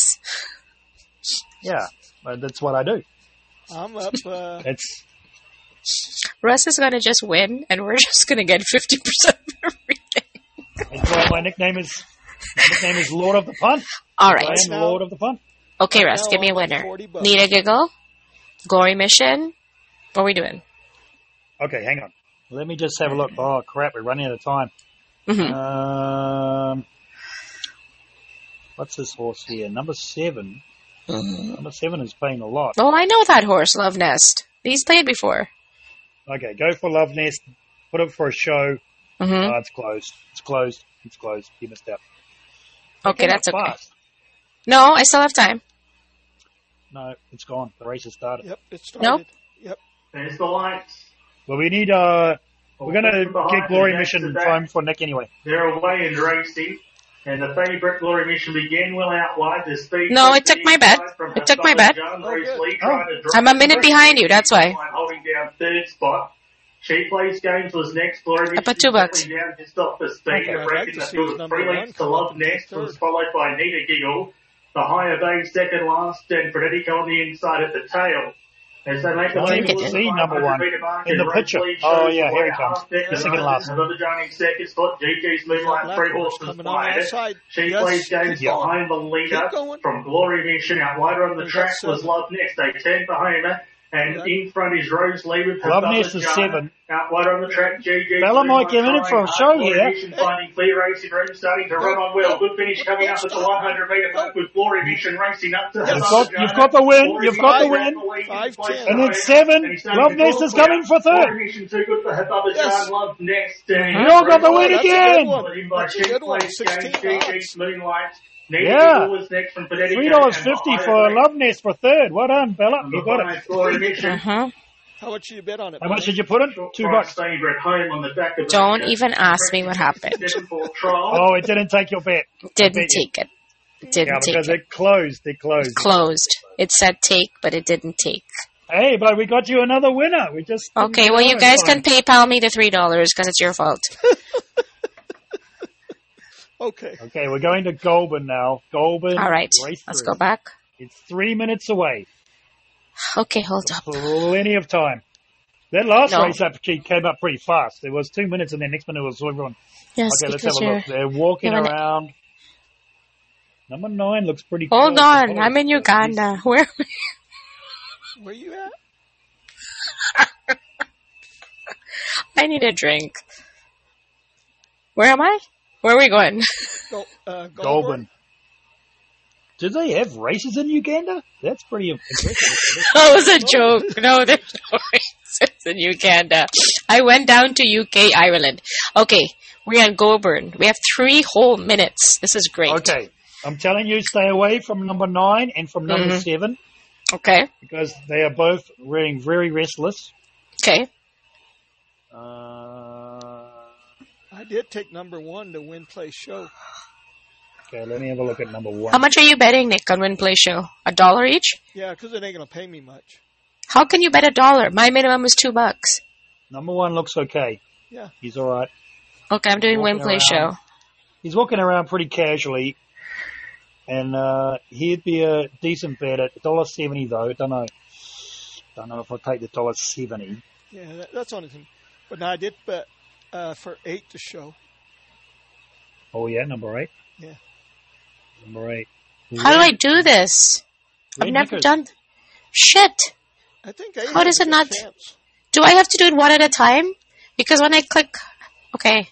Yeah, but that's what I do. I'm up. It's Russ is gonna just win, and we're just gonna get 50% of everything. That's why my nickname is Lord of the Punt. All right. I am the Lord of the Punt. Okay, Russ, give me a winner. Nita Giggle, Glory Mission. What are we doing? Okay, hang on. Let me just have a look. Oh crap, we're running out of time. What's this horse here? Number 7. Number 7 is paying a lot. Oh, I know that horse, Love Nest. He's played before. Okay, go for Love Nest. Put it for a show. It's closed. It's closed. It's closed. You missed out. Okay, that's okay. Fast. No, I still have time. No, it's gone. The race has started. Yep, it started. Nope. Yep. There's the lights. Well, we need, we're going to get Glory Mission time for Nick anyway. They're away in racing. And the favourite Glory Mission began well out wide. The speed. No, it took my bet. It took my bet. I'm a minute behind you, that's why. Holding down 3rd spot. She Plays Games was next. Glory Mission I put $2. down just off the speed. Okay, A I'd like reckon to that see there his was number 3 one lengths to come Love up in Nest. third. Was followed by Nita Giggle. The Higher Bay second last. And Frederico on the inside at the tail. As they make the I lead, didn't get to see number 1 in the picture. Oh yeah, here he comes. The second last. Another Johnny second spot. GG's Moonlight, 3 horses coming on behind it. outside. She Yes. Plays Games Keep going. behind the leader Keep going. from Glory Mission. Out wider on the We've track got was 7. Love Nest. They turn behind her. And in front is Rosalie with her Love brother Nest is John. 7. Out wider on the track, GG. Fella might get in it for a show here. Finding clear racing room, starting to run on well. Good finish coming up at the 100 metre mark with Glory Mission racing up to her brother You've got the win. Glory You've got the Mission win. lead in place And behind it's her. 7. And he's starting Love to Nest draw is coming for clear. 3rd. Glory Mission too good for her brother Yes. John. Love Next. You all got the win That's a again. good one. That's a good one. 16 GG's Moonlight. Yeah. Was next from Fidelity $3.50 for Love Nest for 3rd. Well done, Bella. You got it. Glory Mission. How much did you bet on it? How much did you put in? $2. Favourite home on the back of Don't even ask me what happened. Oh, it didn't take your bet. Didn't take it. Yeah, Didn't take because it. it closed. It closed. Closed. It said take, but it didn't take. Hey, but we got you another winner. We just okay. Well, you guys can PayPal me the $3 because it's your fault. Okay, we're going to Goulburn now. Goulburn. All right, let's go back. It's 3 minutes away. Okay, hold up. Plenty of time. That last race up came up pretty fast. There was 2 minutes, and then next minute was everyone. Yes, okay, let's have a look. They're walking around. Number 9 looks pretty cool. Hold on, I'm in Uganda. Where are you at? I need a drink. Where am I? Where are we going? Goulburn. Do they have races in Uganda? That's pretty impressive. That was a joke. No, there's no races in Uganda. I went down to UK, Ireland. Okay, we're on Goulburn. We have 3 whole minutes. This is great. Okay, I'm telling you, stay away from number 9 and from number 7. Okay. Because they are both running very restless. Okay. I did take number 1 to Win Play Show. Okay, let me have a look at number 1. How much are you betting, Nick, on Win Play Show? $1 each? Yeah, because it ain't going to pay me much. How can you bet $1? My minimum is $2. Number 1 looks okay. Yeah. He's all right. Okay, I'm doing Win Play Show. He's walking around pretty casually. And he'd be a decent bet at $1.70 though. Don't know if I'll take the $1.70. Yeah, that's on him. But no, I did bet for 8 to show. Oh yeah, number 8. Yeah. Number 8. How do I do this? I've never done. Shit. I think how does it not? Do I have to do it one at a time? Because when I click, okay.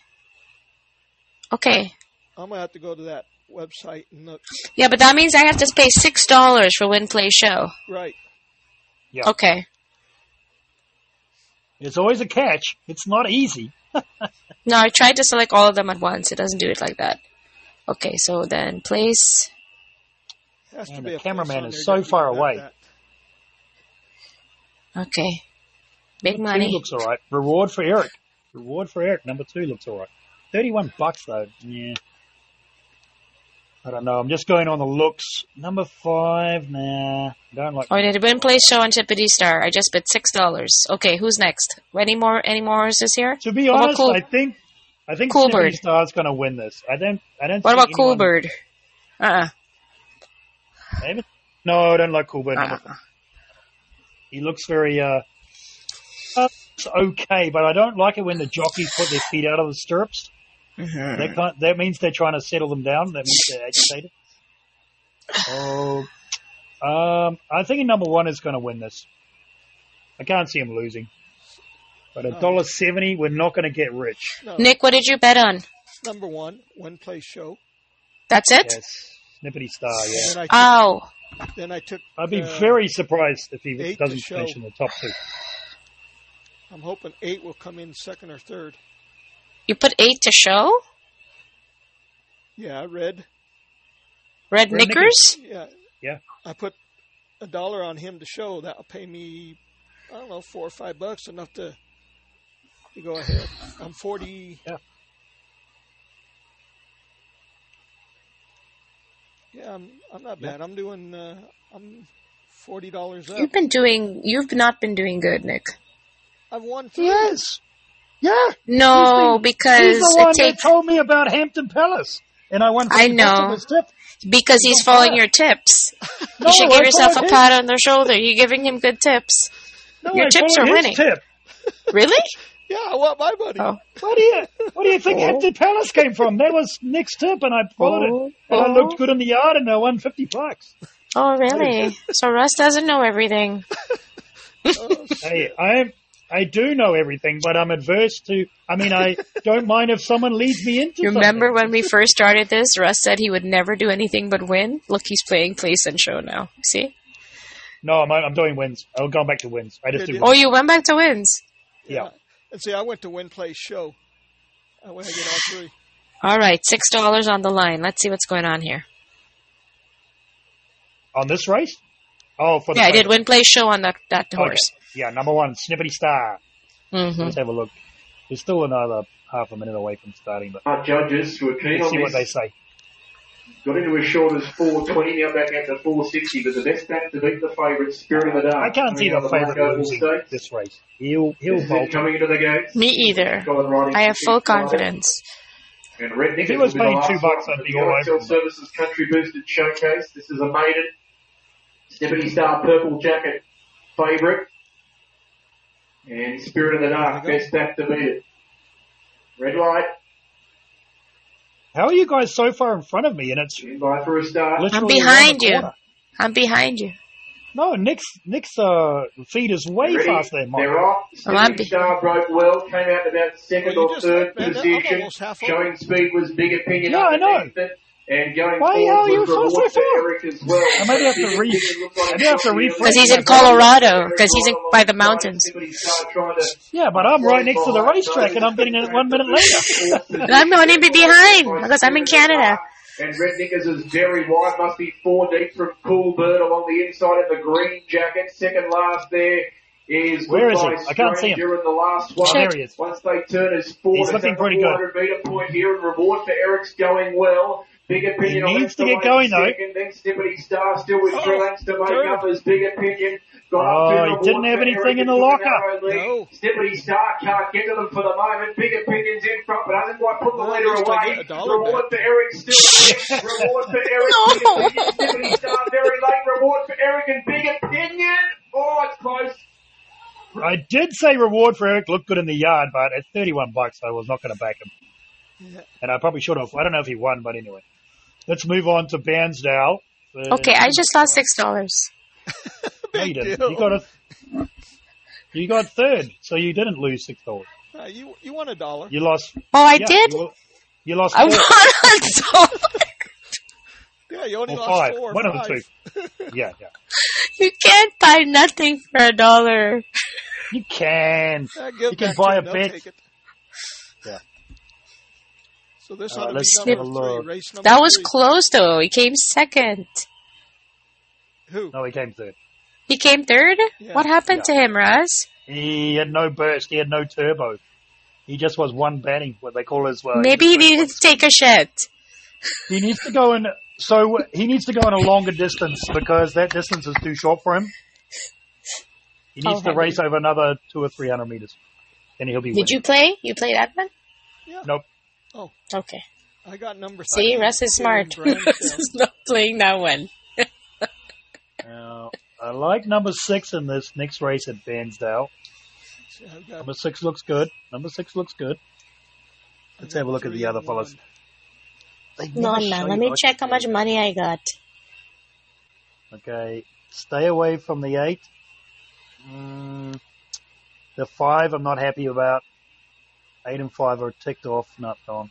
I'm gonna have to go to that website and look. Yeah, but that means I have to pay $6 for Win Play Show. Right. Yeah. Okay. It's always a catch. It's not easy. No, I tried to select all of them at once. It doesn't do it like that. Okay, so then place. And the cameraman is so far away. Okay. Big number money. 2 looks alright. Reward for Eric. Number 2 looks alright. $31 though. Yeah. I don't know. I'm just going on the looks. Number 5, nah. I don't like. Oh, I did a Win Play Show on Tippity Star. I just bet $6. Okay, who's next? Any more horses here? To be honest, I think Coolbird Tippity Star's going to win this. I don't. What about Coolbird? No, I don't like Coolbird. He looks very it's okay, but I don't like it when the jockeys put their feet out of the stirrups. Mm-hmm. That means they're trying to settle them down. That means they're agitated. I think number 1 is going to win this. I can't see him losing. But $1.70, we're not going to get rich. No. Nick, what did you bet on? Number 1, Win Play Show. That's it? Yes. Snippety Star, yeah. Then I took. I'd be very surprised if he doesn't finish in the top 2. I'm hoping 8 will come in 2nd or 3rd. You put 8 to show? Yeah, red. Red knickers? Yeah. I put $1 on him to show. That'll pay me, I don't know, $4 or $5, enough to go ahead. I'm 40. Yeah. Yeah, I'm not bad. I'm doing. I'm $40 up. You've not been doing good, Nick. I've won. Yes. Yeah. No, because he's the one that told me about Hampton Palace, and I won. I know. Because he's following your tips. You should give yourself a pat on the shoulder. You're giving him good tips. No, your tips are winning. Tip. Really? Yeah, I want my money. Oh. What do you think Hampton Palace came from? That was Nick's tip, and I followed it. And I looked good in the yard, and I won $50. Oh, really? So Russ doesn't know everything. Hey, I do know everything, but I'm adverse to. I mean, I don't mind if someone leads me into. You remember when we first started this? Russ said he would never do anything but win. Look, he's playing Place and Show now. See? No, I'm doing wins. I'm going back to wins. I just do. Oh, you went back to wins. Yeah. And see, I went to Win Play Show. I went to get all 3. All right, $6 on the line. Let's see what's going on here. On this race? Oh, for the I did Win Play Show on that horse. Okay. Yeah, number 1, Snippety Star. Mm-hmm. Let's have a look. We're still another half a minute away from starting, but our judges were keen let's on see what this. they say. Got into as short as 420, now back out to 460, but the best back to beat the favourite, Spirit of the Dark. I can't see the favourite losing this race. He'll bolt. Coming into the gates. Me either. I have full confidence. And Red if he was paying $2, I'd be all over. Services Country Boosted Showcase. This is a maiden. Stephanie Star Purple Jacket favourite. And Spirit of the Dark, best back to beat it. Red light. How are you guys so far in front of me? And it's by for a start. I'm behind you. I'm behind you. No, Nick's feed is way faster than mine. They're off. Stephanie Star broke well, came out about second or third position. Showing speed was Big Opinion. Yeah, I know. And going forward was Reward for Eric as well. I maybe have to refresh. Because he's in Colorado, because he's by the mountains. Yeah, but I'm right next to the racetrack and I'm getting it 1 minute later. I'm going to be behind because I'm in Canada. And Red Knickers is very wide, must be 4 deep from Cool Bird along the inside of the green jacket. Second last there is Where is he? I can't see him. In the last one. There he is. Once they turn his 4, he's looking pretty good. 400 metre point here, and Reward for Eric's going well. Big Opinion he needs to get going though. Then Stephanie Star still with 3 lengths to make up as Big Opinion. He didn't have anything in the locker. No. Stephanie Star can't get to them for the moment. Big Opinion's in front, but hasn't quite put the leader away. Reward for Eric still. Reward for Eric. No. Stephanie Star very late. Reward for Eric and Big Opinion. Oh, it's close. I did say Reward for Eric looked good in the yard, but at $31 I was not going to back him. Yeah. And I probably should have. I don't know if he won, but anyway. Let's move on to Bairnsdale. Okay, I just lost $6. No, you didn't. You got third, so you didn't lose $6. You won $1. You lost. Oh, I did? You lost I $4. won $1. Yeah, you only lost $5. 4 or One 5. of the two. Yeah. You can't buy nothing for $1. You can. You can buy a bet. Yeah. So this ought to be number 3, race number That was 3. close, though. He came second. Who? No, he came third. He came third? Yeah. What happened to him, Russ? He had no burst. He had no turbo. He just was one batting, what they call his... Maybe he needed to take a shit. He needs to go in... So he needs to go in a longer distance because that distance is too short for him. He needs to race over another 200 or 300 meters. And he'll be winning. Did you play? You played that one? Yeah. Nope. Oh. Okay. I got number 3. See, Russ is smart. Russ is not playing that one. I like number 6 in this next race at Bairnsdale. Number 6 looks good. Let's have a look at the other fellas. No, let me check how much money I got. Okay. Stay away from the 8. The 5 I'm not happy about. 8 and 5 are ticked off, not on.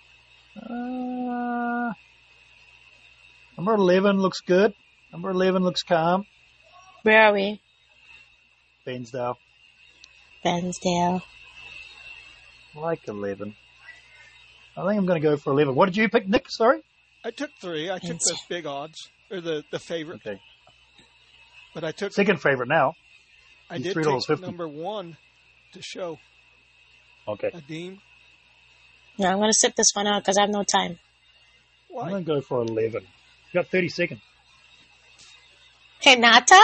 Number 11 looks good. Number 11 looks calm. Where are we? Bairnsdale. I like 11. I think I'm going to go for 11. What did you pick, Nick? Sorry? I took 3. I took the big odds, or the favorite. Okay. But I took... Second favorite now. I did take number 1 to show. Okay. Adim. No, I'm going to sit this one out because I have no time. Why? I'm going to go for 11. You got 30 seconds. Hinata?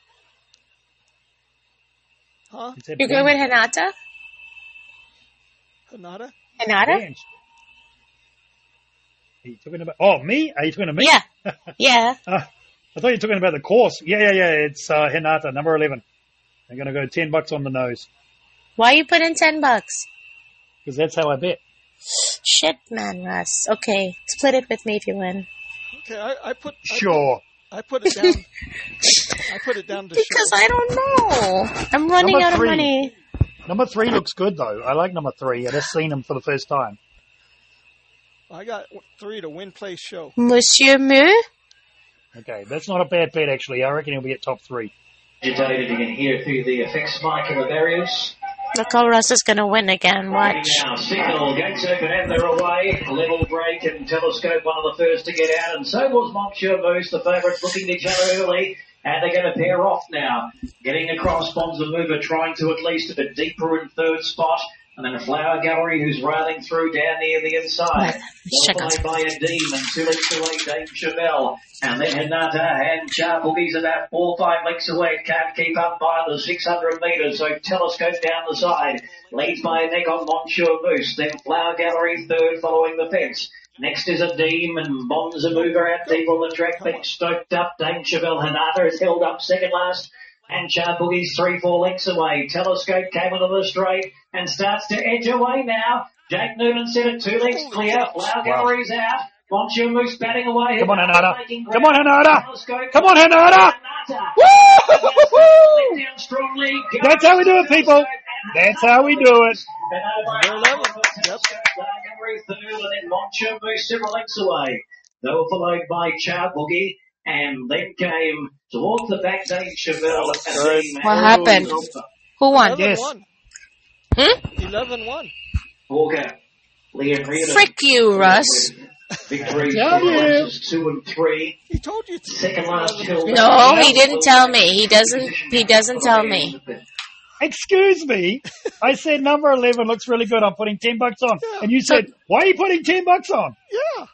Huh? You're going with Hinata? Hinata? Hinata? Are you talking about... Oh, me? Are you talking to me? Yeah. Yeah. I thought you were talking about the course. Yeah. It's Hinata, number 11. I'm going to go $10 on the nose. Why you put in $10? Because that's how I bet. Shit, man, Russ. Okay, split it with me if you win. Okay, I put it down. I put it down to because I don't know. I'm running out of money. Number 3 looks good though. I like number 3. I just seen him for the first time. I got 3 to win, play, show. Monsieur Mu. Okay, that's not a bad bet actually. I reckon he'll be at top 3. Agitated, you can hear through the effects mic in the barriers. Look how Russ is going to win again. Watch. Now, signal, gates open and they're away. Level break and Telescope, one of the first to get out. And so was Monsieur Moose, the favourite, looking each other early. And they're going to pair off now. Getting across, Bonza Mover trying to at least a bit deeper in third spot. And then a Flower Gallery who's railing through down near the inside. Followed by a Demon, 2 lengths away, Dame Chevelle. And then Hinata and Charpoogies about 4 or 5 lengths away. Can't keep up by the 600 metres, so Telescope down the side. Leads by a neck on Monsieur Moose. Then Flower Gallery third following the fence. Next is a Demon. Bonza Mover out deep on the track. Then stoked up. Dame Chevelle. Hinata is held up second last. And Charpoogies 3-4 lengths away. Telescope came into the straight and starts to edge away now. Jake Noonan set it 2 lengths clear. Flower Gallery's out. Monsieur Moose batting away. Come on, Hinata. Come on, Hinata. Come on, Hinata. That's how we do it, people. That's how we do it. Yep. Monsieur Moose several lengths away. They were followed by Charboogie. And then came towards the back, Dame Chevelle. What happened? Who won? 11-1. Walker. Liam Reardon. Frick you, Russ. Victory. 2 and 3. He told you. Second last hill. No, he didn't tell me. He doesn't tell me. Excuse me. I said number 11 looks really good. I'm putting $10 on. Yeah. And you said, why are you putting $10 on? Yeah.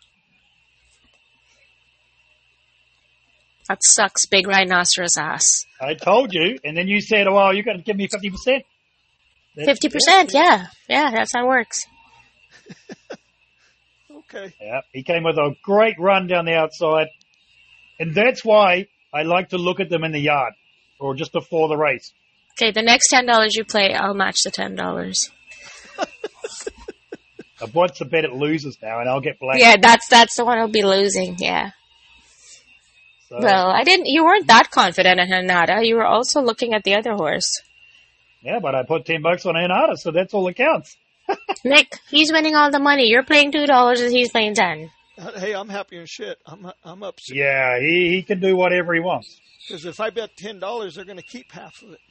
That sucks, big rhinoceros ass. I told you, and then you said, "Oh, well, you got to give me 50%." 50%, yeah, that's how it works. Okay. Yeah, he came with a great run down the outside, and that's why I like to look at them in the yard or just before the race. Okay, the next $10 you play, I'll match the $10. What's the bet it loses now, and I'll get blamed. Yeah, that's the one I'll be losing. Yeah. So. Well, you weren't that confident in Hinata. You were also looking at the other horse. Yeah, but I put $10 on Hinata, so that's all that counts. Nick, he's winning all the money. You're playing $2 and he's playing 10. Hey, I'm happy as shit. I'm up. Yeah, he can do whatever he wants. Because if I bet $10, they're going to keep half of it.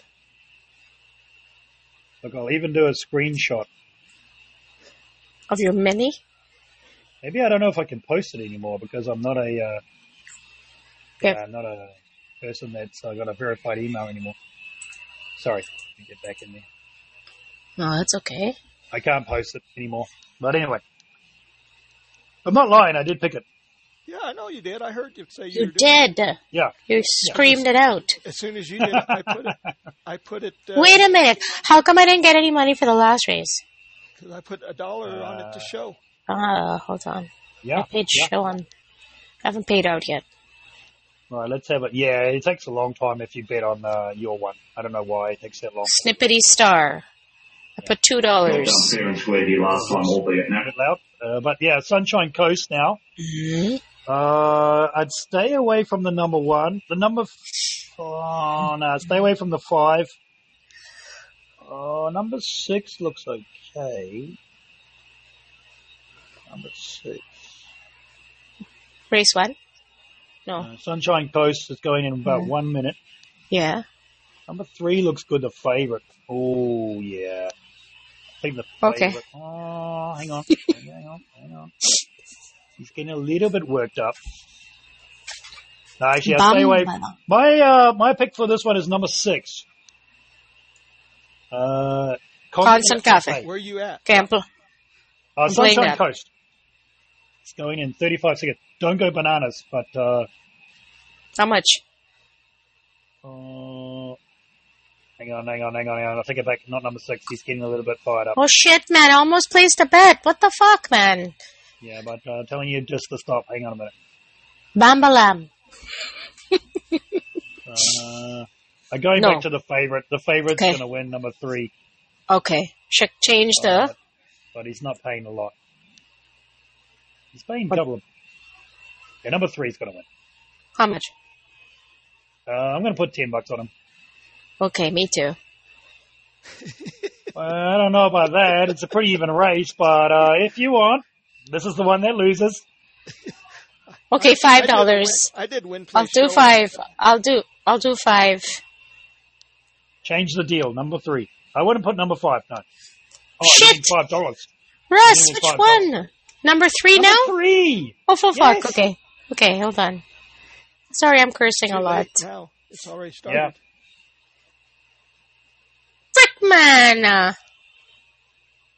Look, I'll even do a screenshot. Of your mini? Maybe I don't know if I can post it anymore because I'm not a... not a person that's got a verified email anymore. Sorry, let me get back in there. No, that's okay. I can't post it anymore. But anyway, I'm not lying. I did pick it. Yeah, I know you did. I heard you say you did. Yeah, you screamed it out. As soon as you did, I put it. Wait a minute. How come I didn't get any money for the last race? Because I put $1 on it to show. Hold on. Yeah, I paid show on. I haven't paid out yet. All right, let's have it. Yeah, it takes a long time if you bet on your one. I don't know why it takes that long. Snippety Star. I put $2. Fair and square last time, albeit now. A bit loud. But yeah, Sunshine Coast now. Mm-hmm. I'd stay away from the number 1. The number... stay away from the 5. Number 6 looks okay. Number 6. Race 1? No. Sunshine Coast is going in about 1 minute. Yeah. Number 3 looks good, the favourite. Oh, yeah. I think the favourite. Okay. Oh, hang on. hang on. He's getting a little bit worked up. No, actually, I'll stay away. My pick for this one is number 6. Constant Cafe. Where are you at? Campo. Sunshine Coast. It's going in 35 seconds. Don't go bananas, but... How much? Hang on. I'll take it back. Not number 6. He's getting a little bit fired up. Oh, shit, man. I almost placed a bet. What the fuck, man? Yeah, but I'm telling you just to stop. Hang on a minute. Bambalam. Going back to the favourite. The favourite's going to win number 3. Okay. Change the... But he's not paying a lot. He's paying double. Yeah, number 3 is going to win. How much? I'm going to put $10 on him. Okay, me too. I don't know about that. It's a pretty even race, but if you want, this is the one that loses. Okay, $5. I did win. I'll do 5. I'll do 5. Change the deal. Number 3. I wouldn't put number 5. No. Oh, shit! $5. Russ, which one? Number 3 now? Number 3. Oh, for fuck. Okay, hold on. Sorry, I'm cursing a lot. Now it's already started. Yeah. Frick, man!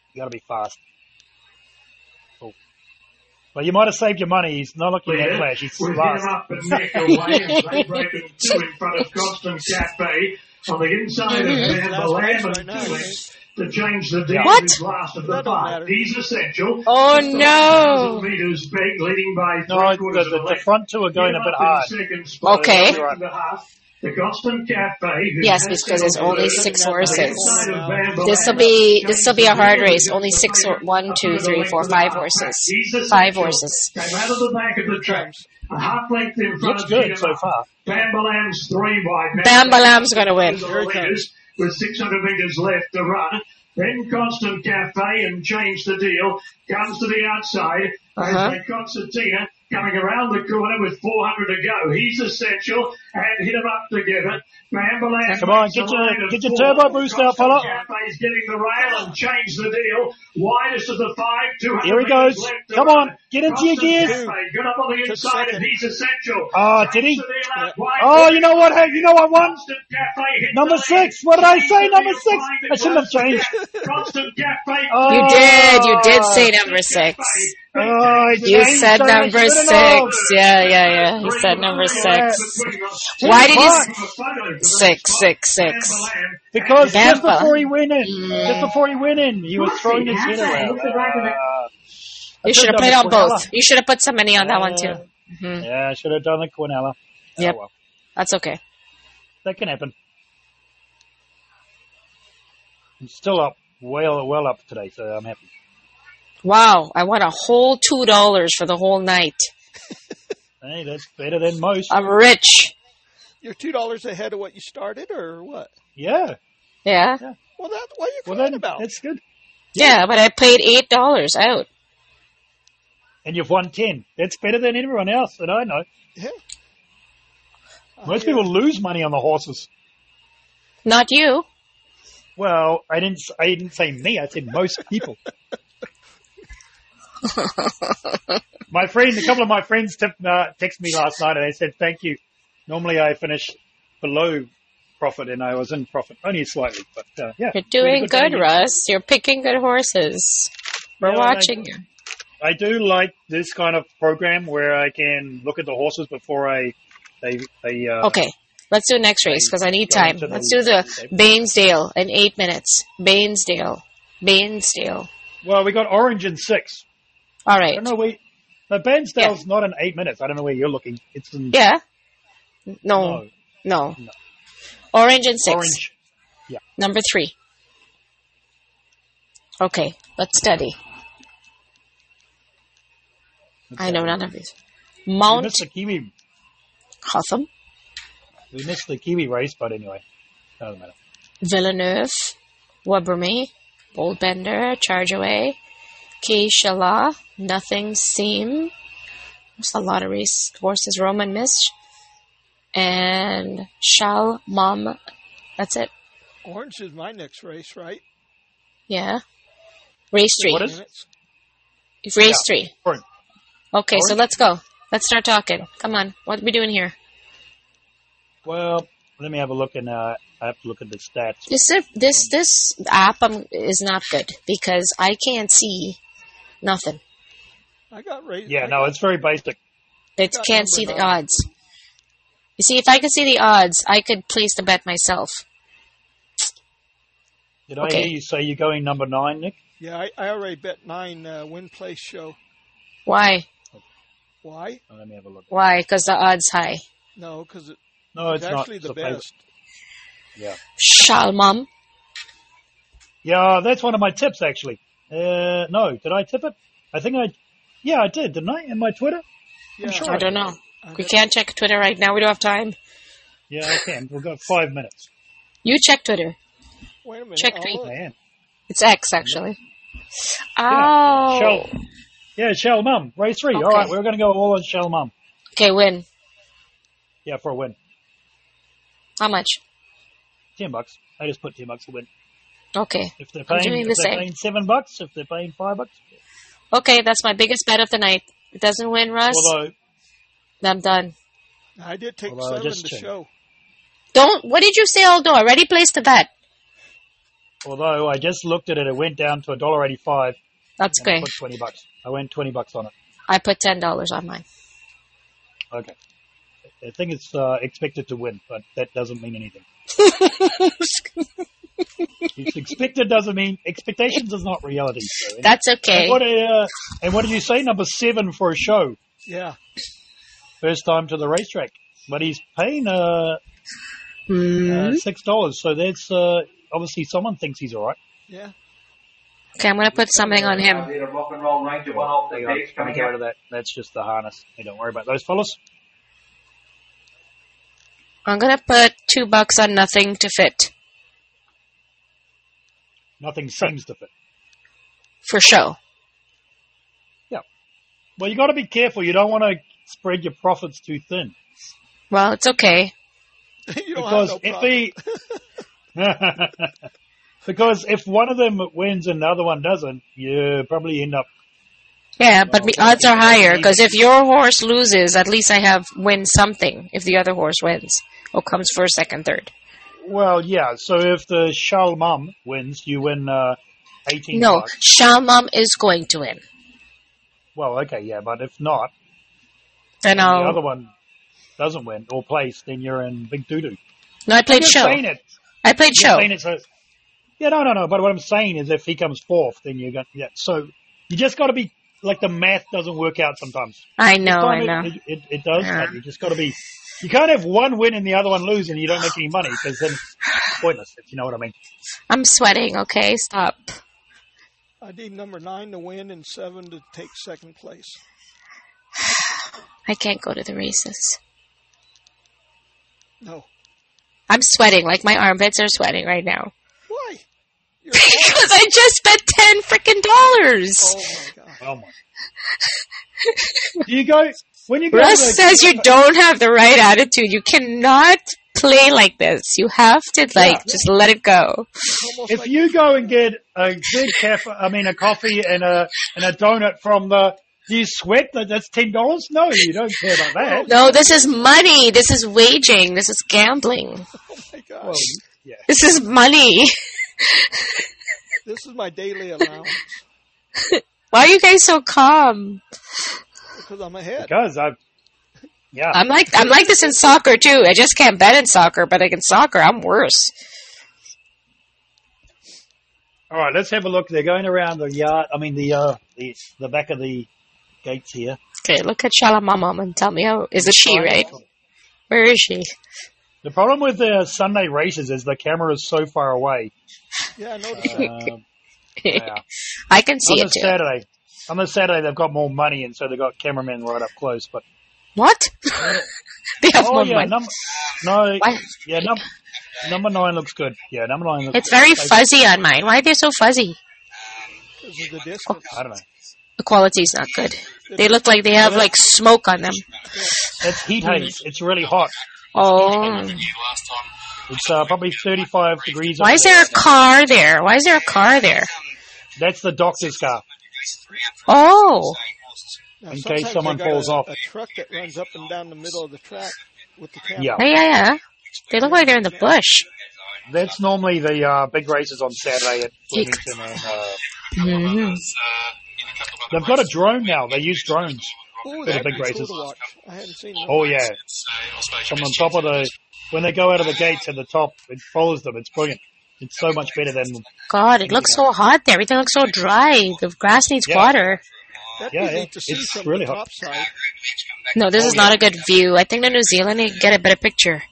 You got to be fast. Cool. Well, you might have saved your money. He's not looking at Flash. He's With fast. him up and neck away as they break in two in front of Constant Cafe on the inside of Bamber Lamb and Felix to change the deal. What? His last of the fight. He's essential. Oh, no. Meters big, leading by No, the front two are going a bit hard. Okay. The Constant Cafe. Yes, because there's only 6 horses. This will be a hard race. Only 6 or 1, 2, 3, 4, 5 horses. 5 horses. Came out of the back of the track. A half length in front Looks of good so far. Bamber Lamb's 3 wide. Bamber Lamb's going to win. With 600 metres left to run. Then Constant Cafe and Change the Deal comes to the outside. As they Concertina coming around the corner with 400 to go. He's essential and hit them up together. Bamber Lamb. Come on, get your turbo boost out, fella. Cafe's getting the rail and Change the Deal. Widest of the 5, 200 Here he goes. left to Come run. on, get into your gears. Good up on the inside and he's essential. Oh, did he? Oh, you know what? Hey, you know what won? Number 6. What did I say? Number 6. I shouldn't have changed. Oh. You did say number 6. Oh, you said number 6. Yeah. You said number 6. Why did you 6? Because Bamber. just before he went in, he was throwing his head around. You should have played on both. You should have put some money on that one too. Mm-hmm. Yeah, I should have done the Quinella. Yep. Oh, well. That's okay. That can happen. I'm still up, well up today, so I'm happy. Wow, I won a whole $2 for the whole night. Hey, that's better than most. I'm rich. You're $2 ahead of what you started, or what? Yeah. Yeah. Well, that's what you're crying about. That's good. Yeah, but I paid $8 out. And you've won 10. That's better than everyone else that I know. Yeah. Most people lose money on the horses. Not you. Well, I didn't say me. I said most people. A couple of my friends texted me last night and they said thank you. Normally I finish below profit and I was in profit only slightly, but yeah. You're doing good, Russ. You're picking good horses. We're watching you. I do like this kind of program where I can look at the horses before Okay, let's do the next race because I need time. Let's do the Bairnsdale in 8 minutes. Bairnsdale. Well, we got Orange in 6. All right. I don't know Bairnsdale's not in 8 minutes. I don't know where you're looking. It's in... Yeah. No. Orange in 6. Orange. Yeah. Number 3. Okay, let's study. I know none of these. Mount We missed the Kiwi. Hotham. We missed the Kiwi race, but anyway, doesn't matter. Villeneuve, Webberme, Boldbender, Charge Away, Keishala, Nothing Seem. There's a lot of race horses. Roman Mist and Shal Mom. That's it. Orange is my next race, right? Yeah. Race 3. What is? Race 3. Orange. Okay, so let's go. Let's start talking. Come on. What are we doing here? Well, let me have a look, and I have to look at the stats. This app is not good because I can't see nothing. I got raised. Yeah, no, it's very basic. It can't see the odds. You see, if I could see the odds, I could place the bet myself. Did I hear you say you're going number 9, Nick? Yeah, I already bet 9 win place show. Why? Why? Oh, let me have a look. Why? Because the odds high. No, because it's not. actually the best. Yeah. Shalmam. Yeah, that's one of my tips, actually. No, did I tip it? I did, didn't I? In my Twitter? Yeah. I'm sure I don't know. We can't check Twitter right now. We don't have time. Yeah, I can. We've got 5 minutes. You check Twitter. Wait a minute. Check tweet. I am. It's X, actually. Oh. Shell Mum. Race 3. Okay. All right, we're going to go all on Shell Mum. Okay, win. Yeah, for a win. How much? $10. I just put $10 to win. Okay. If they're I'm paying, doing the same. $7, if they're paying $5. Okay, that's my biggest bet of the night. It doesn't win, Russ. Although, I'm done. I did take Although 7 just to check. show. What did you say, Aldo? I already placed the bet. Although I just looked at it, it went down to $1.85. That's okay. I put $20. I went $20 on it. I put $10 on mine. Okay. I think it's expected to win, but that doesn't mean anything. It's expected doesn't mean expectations is not reality. So, that's okay. And what did you say? Number 7 for a show. Yeah. First time to the racetrack, but he's paying $6. So that's obviously someone thinks he's all right. Yeah. Okay, I'm gonna put something on him. Rock and Roll Ranger, one off the gates coming Get rid out. of that. That's just the harness. Hey, don't worry about those fellas. I'm gonna put $2 on nothing to fit Nothing seems to fit. for show. Yeah. Well, you got to be careful. You don't want to spread your profits too thin. Well, it's okay. You don't Because have no if because if one of them wins and the other one doesn't, you probably end up. Yeah, but the odds are higher because if your horse loses, at least I have win something. If the other horse wins or comes first, second, third. Well, yeah. So if the Shalmam wins, you win 18. No, bucks. Shalmam is going to win. Well, okay, yeah, but if not, Then the I'll. other one doesn't win or place, then you're in big doo-doo. No, I played I'm show. saying it. I played You're show. saying it so, yeah, no. But what I'm saying is, if he comes fourth, then you're going. Yeah. So you just got to be like the math doesn't work out sometimes. I know. It does. Yeah. But you just got to be. You can't have one win and the other one lose, and you don't make any money because then it's pointless. If you know what I mean. I'm sweating. Okay, stop. I need number 9 to win and 7 to take second place. I can't go to the races. No. I'm sweating. Like my armpits are sweating right now. Why? You're Because I just spent $10 Oh my god. Oh my. Do you go when you go? Russ to the, says you don't have the right attitude. You cannot play like this. You have to just let it go. Almost If like you go and get a big a coffee and a donut from the. Do you sweat that that's $10? No, you don't care about that. No, this is money. This is waging. This is gambling. oh my god. Well, yeah. This is money. This is my daily allowance Why are you guys so calm? because I'm ahead. Because yeah. I'm like this in soccer too. I just can't bet in soccer, but like in soccer, I'm worse. All right, let's have a look. They're going around the yard. I mean the back of the gates here. Okay, look at Shalamama and tell me how is it she, right? Where is she? The problem with the Sunday races is the camera is so far away. Yeah, I noticed that. Yeah. I can see on it the too. On the Saturday, they've got more money, and so they've got cameramen right up close. But What? They have more yeah, money. number 9 looks good. Yeah, number 9 looks. It's very fuzzy on mine. Why are they so fuzzy? Because of the distance. I don't know. The quality's not good. They look like they have like smoke on them. It's heat haze. It's really hot. Oh. It's probably 35 degrees. Why is there a car there? Why is there a car there? That's the doctor's car. Oh. Now, In sometimes case someone they got falls off. a truck that runs up and down the middle of the track with the camera. Yeah. Yeah. They look like they're in the bush. That's normally the big races on Saturday at Flemington. And, they've got a drone now. They use drones Ooh, for the that'd big be cool races. to watch. I hadn't seen that. Oh, yeah. From on top of when they go out of the gates at the top, it follows them. It's brilliant. It's so much better than... God, it looks so hot there. Everything looks so dry. The grass needs water. That'd Yeah, be neat to see it's from really the hot. top side. No, this is not a good view. I think the New Zealand need to get a better picture.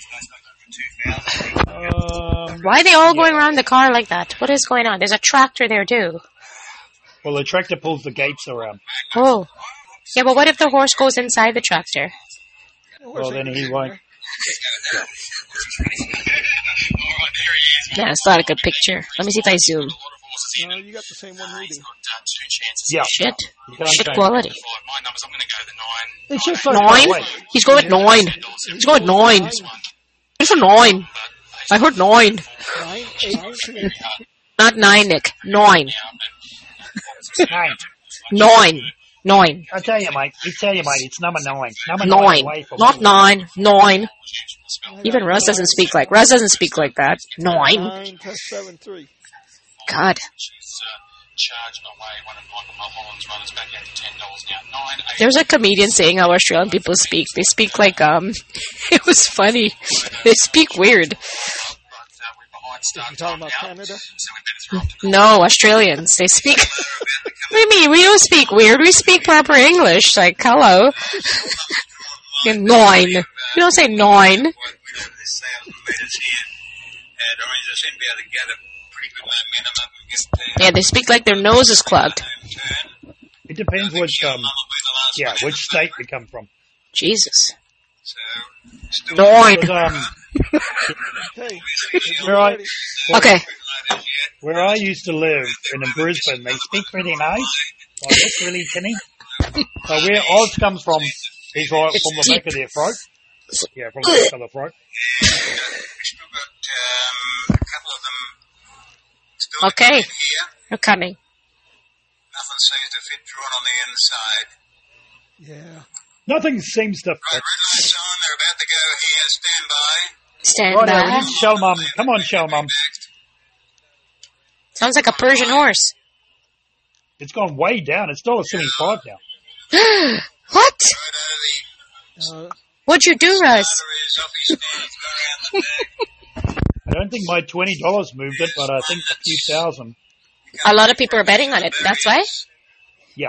Why are they all going around the car like that? What is going on? There's a tractor there too. Well, the tractor pulls the gates around. Oh. Yeah, but what if the horse goes inside the tractor? Well, then he won't. Yeah, it's not a good picture. Let me see if I zoom. No, you got the same one we do. Yeah. Shit. You can't Shit change. quality. It's just so 9? far away. He's going with 9. He's going with 9. He's for 9. I heard 9. 9, 8, Not 9, Nick. 9. 9. 9. 9. I tell you, mate. It's number 9. Number 9. away from Not me. 9. 9. Even Russ doesn't speak like that. 9. 9 plus 7, 3. God. She's charged away one of Michael Mulholland's runners back out to $10 now. 9. There's a comedian saying how Australian people speak. They speak like, it was funny. They speak weird. You talking about Canada? No, Australians. They speak... What do you mean? We don't speak weird. We speak proper English. Like, hello. 9. You don't say 9. Yeah, they speak like their nose is clogged. It depends which state they come from. Jesus. 9. Okay. Where I used to live in Brisbane, they speak pretty nice. Like, that's really tinny. So where Oz comes from is right from the back of their throat. Yeah, from the back of the throat. Okay. They're coming. Nothing seems to fit drawn on the inside. Yeah. Nothing seems to fit. Right, red light's on. They're about to go here. Stand by. Stand Right, by. now, we need Shell Mum. Come on, Shell Mum. Sounds like a Persian horse. It's gone way down. It's $1.75 now. What? What'd you do, Russ? I don't think my $20 moved it, but I think a few thousand. A lot of people are betting on it. That's why? Yeah.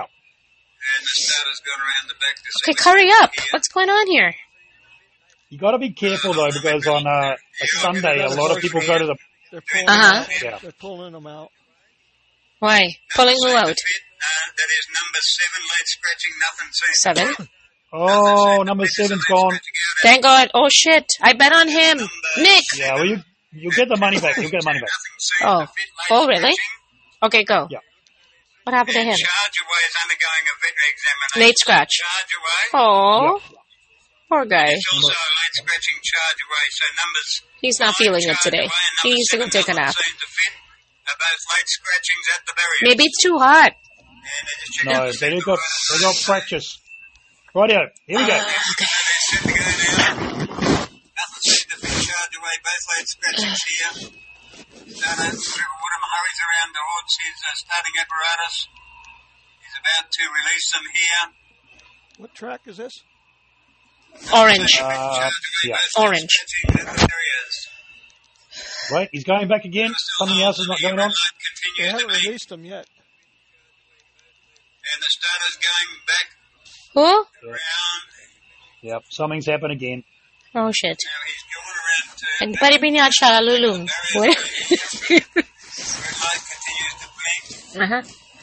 Okay, hurry up. What's going on here? You got to be careful though, because on a Sunday, a lot of people go to the. They're pulling Yeah. They're pulling them out. Why? Pulling who out? That is number 7, late scratching, nothing seems. 7? Oh, number 7's gone. Thank God. Oh, shit. I bet on him. Nick. Yeah, well, you'll get the money back. You'll get the money back. Oh. Oh, really? Okay, go. Yeah. What happened to him? Charge away is undergoing a veterinary examination. Late scratch. Charge away. Oh. Poor guy. It's also a late scratching charge away, so numbers. He's not feeling it today. He needs to go take a nap. Both late scratchings at the barrier. Maybe it's too hot. No, they got fractures. Rightio, here we go. Nothing seems to fit charge away, both late scratchings here. Dana Woodham hurries around towards his starting apparatus. He's about to release them here. What track is this? Orange. Yeah. Orange. Right, he's going back again. Something else is not going on. They haven't released them yet. And the starter's going back Who? around. Yep, something's happened again. Oh, shit. Now he's gone around to And pwede ba niya siya lulung? red light continues to blink. Uh-huh.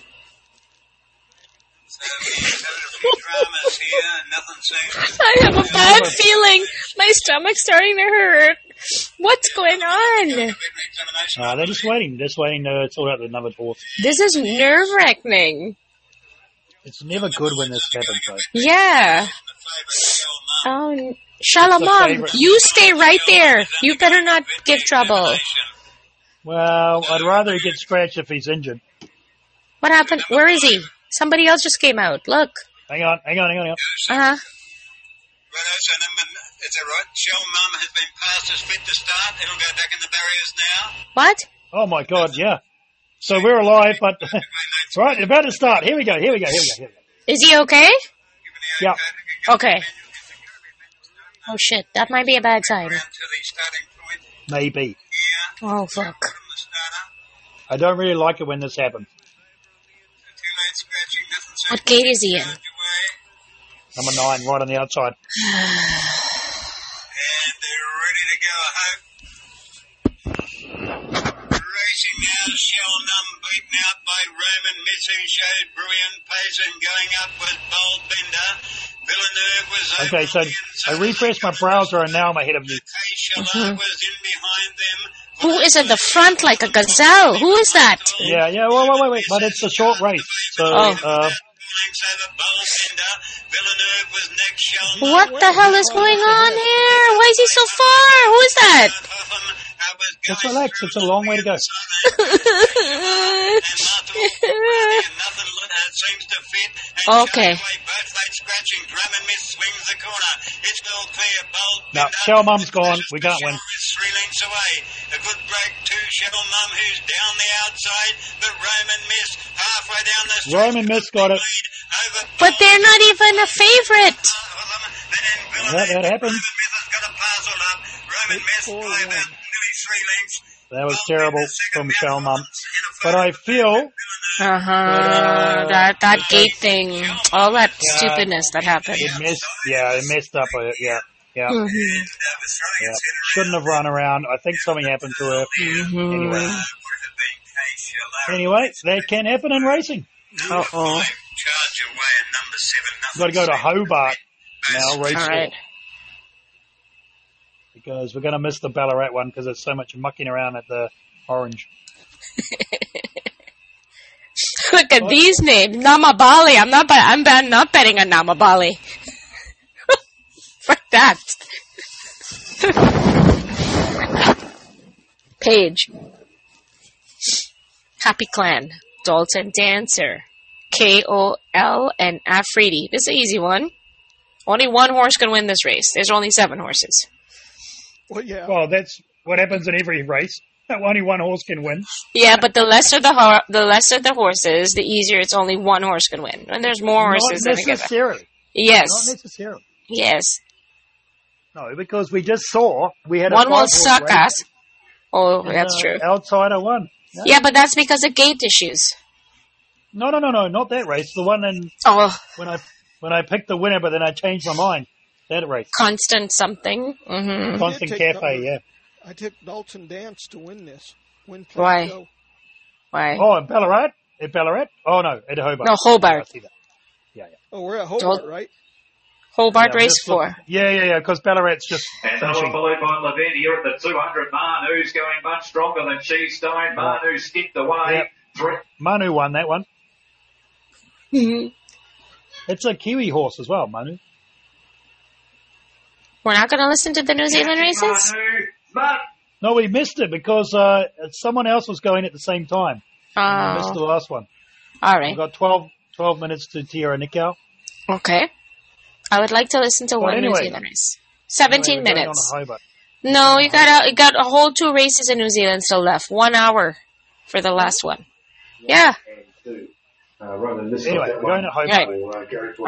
So he's had a few dramas here. Nothing seems I have a bad feeling. My stomach's starting to hurt. What's going on? They're just waiting. Just waiting to sort out the number 4. This is nerve-wracking. It's never good when this happens, though. Yeah. Oh, Shalamam, you stay right there. You better not give trouble. Well, I'd rather he get scratched if he's injured. What happened? Where is he? Somebody else just came out. Look. Hang on. Uh-huh. Right, so is that right? Shell Mum has been passed as fit to start. It'll go back in the barriers now. What? Oh my God, yeah. So we're alive, but right, about to start. Here we go. Is he okay? Yeah. Okay. Oh shit, that might be a bad sign. Maybe. Oh fuck. I don't really like it when this happens. What gate is he in? Number 9, right on the outside. And they're ready to go, I hope. Racing now, Shell Num beaten out by Roman Mitsu, showed brilliant pace and going up was Bold Bender. Villeneuve was over. Okay, so I refreshed my browser and now I'm ahead of you. Chalot was in behind them. Who is at the front like a gazelle? Who is that? Yeah, wait. But it's a short race. So, what the hell is going on here? Why is he so far? Who is that? Just relax. It's a long way to go. Okay. scratching. Drum and Miss swings the corner. It's all clear. Bold. No, Shell Mum's gone. We can't win. Is 3 lengths away. A good break to Shell Mum, who's down the outside. But Roman Miss halfway down the street. Roman Miss got it. But they're not even a favorite. That happens. Roman Miss by about nearly 3 lengths. That was terrible from Shell Mum. But I feel... that gate thing, all that stupidness that happened. It messed up with it, yeah. Shouldn't have run around. I think something happened to her. Anyway, that can happen in racing. Uh-oh. Got to go to Hobart now, race all right. because we're going to miss the Ballarat one because there's so much mucking around at the Orange. Look at these names. Namabali. I'm not betting on Namabali. Fuck that. Page. Happy Clan. Dalton Dancer. KOL and Afridi. This is an easy one. Only one horse can win this race. There's only 7 horses. Well, that's what happens in every race. Only one horse can win. Yeah, but the lesser the horses, the easier it's only one horse can win. And there's more horses Not than necessarily. Yes. Not necessarily. Yes. No, because we just saw we had one a will suck us. Oh, that's true. Outsider won. Yeah, but that's because of gate issues. No, not that race. The one in when I picked the winner, but then I changed my mind. That race. Constant something. Mm-hmm. Constant Cafe, yeah. I took Dalton Dance to win this. Why? Why? Oh, at Ballarat? At Ballarat? Oh, no, at Hobart. No, Hobart. Yeah. Oh, we're at Hobart, right? Hobart race 4. Yeah, because Ballarat's just and they were followed by Levine here at the 200. Manu's going much stronger than Cheestone. Manu skipped away. Yep. Manu won that one. It's a Kiwi horse as well, Manu. We're not going to listen to the New Zealand races? No, we missed it because someone else was going at the same time. We missed the last one. All right. We've got 12 minutes to Tierra Nikau. Okay. I would like to listen to one New Zealand race. 17 minutes. No, you got a whole 2 races in New Zealand still left. 1 hour for the last one. Yeah. Anyway, we're going to Hobart. All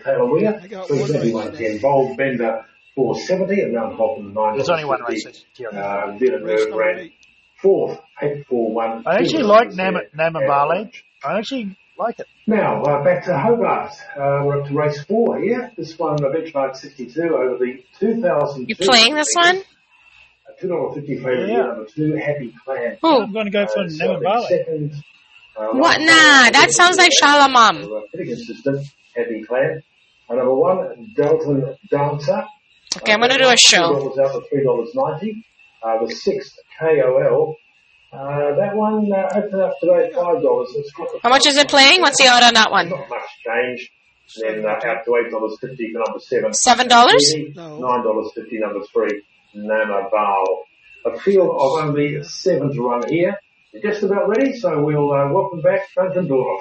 right. Bold Bender 470 and Mount Hoffman 9. There's only one race. Villeneuve ran 4th, 841. I actually like Namabale. I actually like it. Now, back to Hobart. We're up to race 4 here. This one, benchmark 62 over the 2000. You playing this one? $2.50 favourite number 2, Happy Clan. I'm going to go for Namabale. Second. What? Nah, that sounds like Shalamam. Pretty consistent, Happy Clan. Number 1, Dalton Dancer. Okay, I'm going to do a show. $2 out for $3.90. The 6th, KOL. That one opened up today at $5. How much is it playing? What's the odd on that one? Not much change. Then out to $8.50 for number 7. $7? $9.50 number 3, Namabale. A field of only 7 to run here. They're just about ready, so we'll welcome back Duncan Dorff.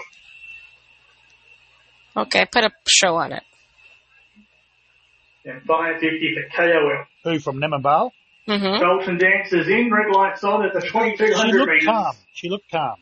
Okay, put a show on it. And $5.50 for KOL. Who, from Namabale? Mm-hmm. Dalton Dancer's in, red lights on at the 2200 metres. She looked calm.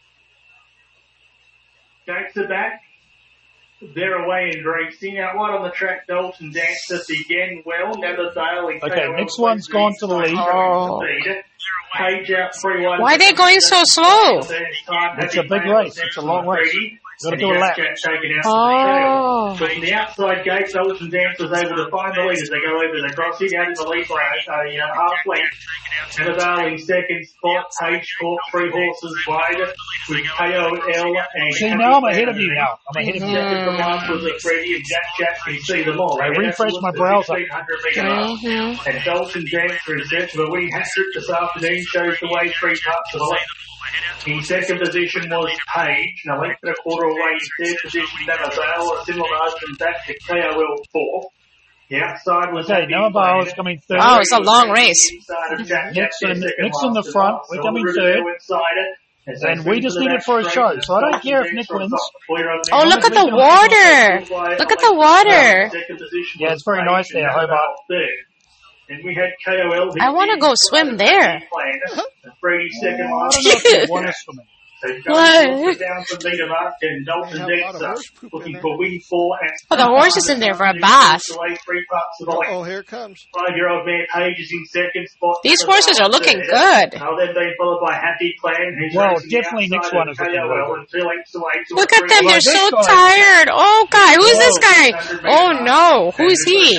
Gates are back. They're away in racing. Out wide on the track, Dalton Dancer began well. Namabale. Okay, next one's gone to the lead. Oh. Page out 3-1. Why are they going so slow? It's a big race. It's a long race. Got to do a lap. Oh. From the outside gate, Dalton Dancer's able to find the lead as they go over the crossing. Out in the lead by a half length. Namabale in second spot. Page caught 3 horses wide with KOL and... See, now I'm ahead of you now. I'm ahead of you. Second from last was a Freddie and Jack can see them all. I refreshed my browser. And Dalton Dancer is set to a winning hat-trick this afternoon. Shows the way 3 parts to the left. In second position was Page, and a length and a quarter away in third position, Namabale, a similar margin back to KOL 4th. The outside was Namabale is coming third. Oh, it's a long race. Next in the front, we're coming third. And we just need it for a show, so I don't care if Nick wins. Oh, look at the water! Look at the water! Yeah, it's very nice there, Hobart. And we had KOL. I want to go swim there. Freddie's second one. I don't know if you want to swim. What? Down from Leader Mark and Dalton Dexter looking for win 4. Oh, the horse is in there for a bath. Oh, here it comes. 5-year-old man Page is in second spot. These horses are looking good. They've been followed by Happy Clan. Well, definitely next one is looking good. Look at them, they're so tired. Oh, guy, who's this guy? Oh, no, who's he?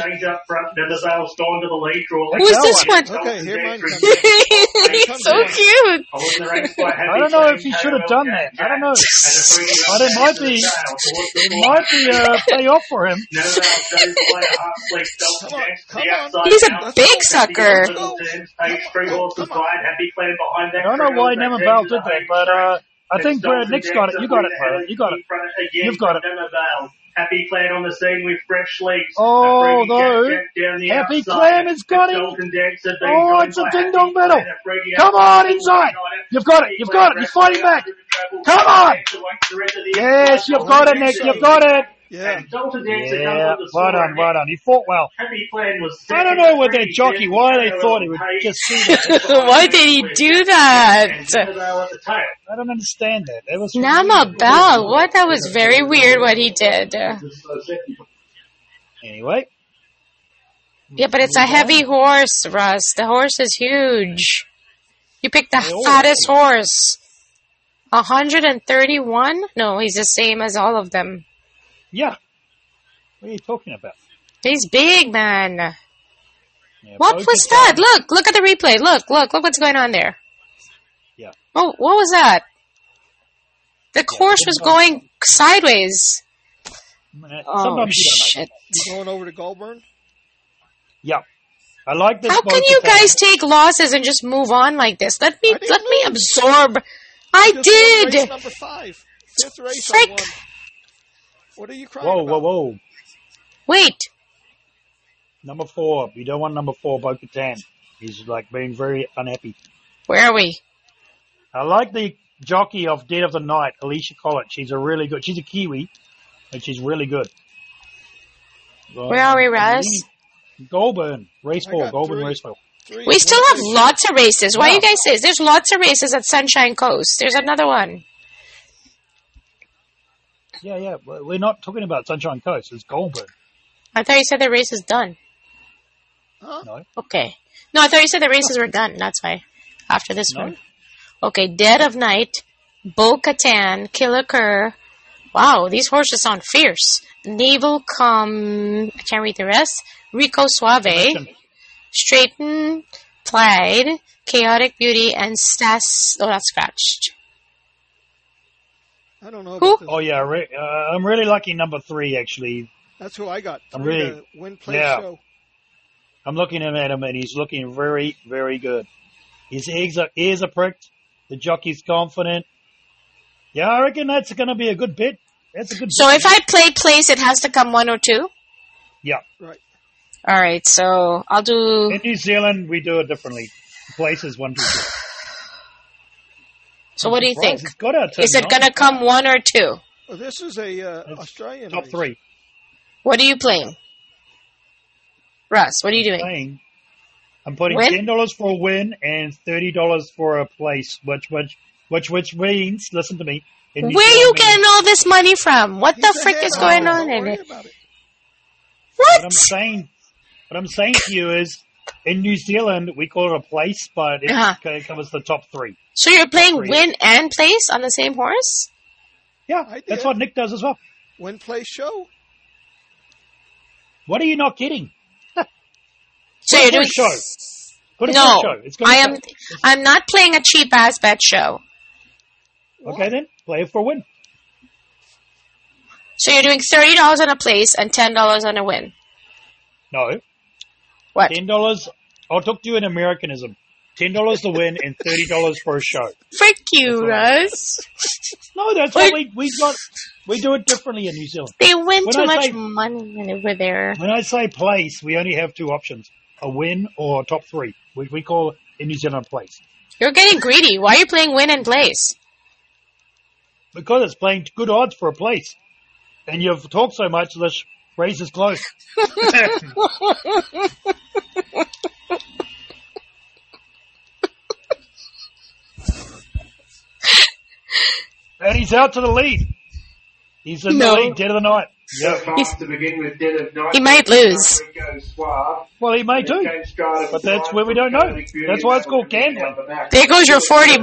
Who's this one? Okay, here mine comes. He's so cute. I don't know if he should have done that. I don't know. But it might be a payoff for him. He's a big sucker. I don't know why Nemabal did that, but I think Nick's got it. You got it, brother. You got it. You've got it. Happy Clan on the scene with fresh legs. Oh, no. Happy Clan has got it. Oh, it's a ding-dong battle. Come on, inside. You've got it. You've got it. He's fighting back. Come on. Yes, you've got it, Nick. You've got it. Yeah. Yeah, well done. He fought well. Happy Clan was I don't know with that jockey why they thought he would just see that. Why did he do that? I don't understand that. It was Nemabal, what? That was very weird what he did. Anyway. Yeah, but it's a heavy horse, Russ. The horse is huge. You picked the fattest horse. 131? No, he's the same as all of them. Yeah. What are you talking about? He's big, man. Yeah, what was that? Look at the replay. Look what's going on there. Yeah. Oh, what was that? The horse was going sideways. Oh, shit. You going over to Goulburn? Yeah. I like this. How can you guys take losses and just move on like this? Let me absorb. I did. Race number 5. Fifth race I won. What are you crying about? Whoa. Wait. Number 4. You don't want number 4, Bo-Katan. He's like being very unhappy. Where are we? I like the jockey of Dead of the Night, Alicia Collett. She's a Kiwi, and she's really good. Where are we, Raz? Goulburn. Race 4. Goulburn Race 4. We still have lots of races. Why you guys say there's lots of races at Sunshine Coast? There's another one. Yeah. We're not talking about Sunshine Coast. It's Goulburn. I thought you said the race is done. Huh? No. Okay. No, I thought you said the races were done. That's why. After this one. Okay, Dead of Night, Bo-Katan, Killer Kerr. Wow, these horses sound fierce. Naval I can't read the rest. Rico Suave. Straighten, Clyde, Chaotic Beauty, and Stas. Oh, that's scratched. I don't know. Who? Oh, yeah. I'm really lucky number 3, actually. That's who I got. I'm really. Win Play Show. I'm looking at him, and he's looking very, very good. His ears are pricked. The jockey's confident. Yeah, I reckon that's going to be a good bid. That's a good So bid. if I play place, it has to come 1 or 2? Yeah. Right. All right, so I'll do... In New Zealand, we do it differently. Places 1, 2, 3. So what do you think? Is it going to come 1 or 2? Well, this is a Australian top race. 3. What are you playing? Russ, what are you doing? I'm putting $10 for a win and $30 for a place, which means, listen to me. Where are you getting all this money from? What the frick is going on in it? What? What I'm saying to you is, in New Zealand, we call it a place, but it covers the top 3. So you're playing win and place on the same horse? Yeah, that's what Nick does as well. Win Play Show. What are you not getting? So you're doing show. No, I'm not playing a cheap ass bet show. Okay then, play it for a win. So you're doing $30 on a place and $10 on a win. No. What? $10. I'll talk to you in Americanism. $10 to win and $30 for a show. Frick you, Russ. No, that's what we got. We do it differently in New Zealand. They win too much money over there. When I say place, we only have 2 options: a win or a top 3. We call it in New Zealand place. You're getting greedy. Why are you playing win and place? Because it's playing good odds for a place. And you've talked so much, this race is close. And he's out to the lead. He's in the lead, dead of the night. Yep. To begin with, dead of night. He might lose. Well, he may too. But that's where we don't know. That's why it's called gambling. There goes your $40.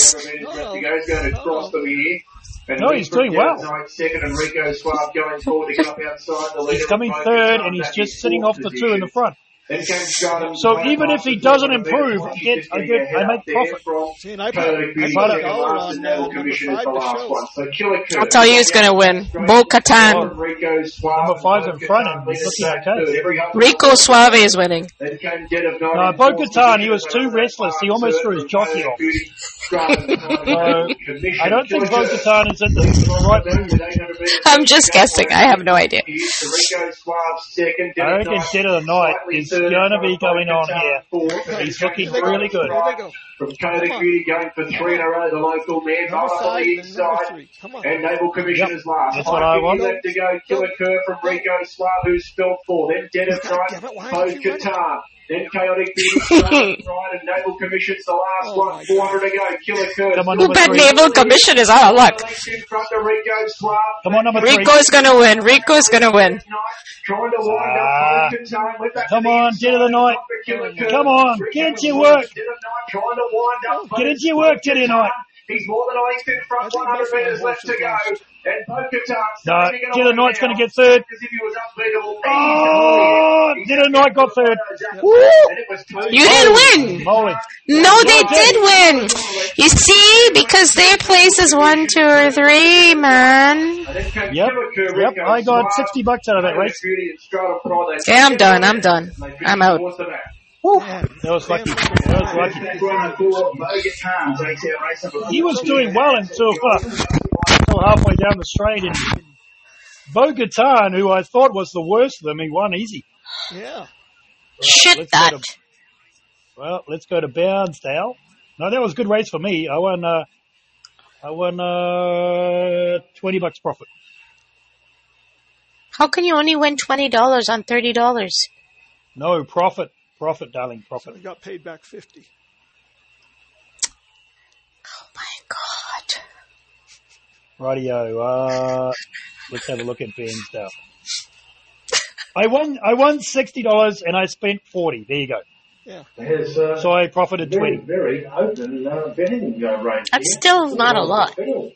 No, he's doing well. Second, and Rico Suave going forward to come outside the leader. He's coming third, and he's just sitting off the two in the front. So even if he doesn't improve, I make profit. See, and I put $1 on number 5 to show. I'll tell you who's going to win. Bo-Katan. Number 5's in front, and he's looking okay. Rico Suave is winning. Bo-Katan, he was too restless. He almost threw his jockey off. I don't think Bo-Katan is in the right mood. I'm just guessing. I have no idea. I reckon dead of the night is going to be going on here. He's looking really good. From Kodak Beauty going for 3 in a row, the local man on the inside, and Naval Commissioner's last. That's what I want. Left to go, Killer Kerr from Rico Suave, who's spelled 4. Then Dead of Night, Bo-Katan. Then Chaotic Beauty, right, and Naval Commission's the last one. 400 to go, Killer Kerr. Who bet Naval Commission is out of luck? Come on, number 3. Rico's going to win. Rico's going to win. Trying to wind up Bo-Katan with that. Come on, dead of the night. Come on, get into your work. Trying to wind up. Get into your work, dead of the night. He's more than a length in front, 100 metres left to go. And Bo-Katan. No, dead of the night's going to get third. Oh, dead of the night got third. You didn't win. No, they did win. You see, because their place is 1, 2, or 3, man. Yep. I got $60 out of that race. Okay, I'm done. I'm out. That was lucky. He was doing well until halfway down the straight. And Bo-Katan, who I thought was the worst of them, he won easy. Yeah. Shit that. Let's go to Barnsdale. No, that was a good race for me. I won $20 profit. How can you only win $20 on $30? No, profit. Profit, darling, profit. So we got paid back 50. Oh my God. Rightio. Let's have a look at Barnsdale. I won $60 and I spent $40. There you go. Yeah. So I profited $20. Very open betting range. That's still not a lot.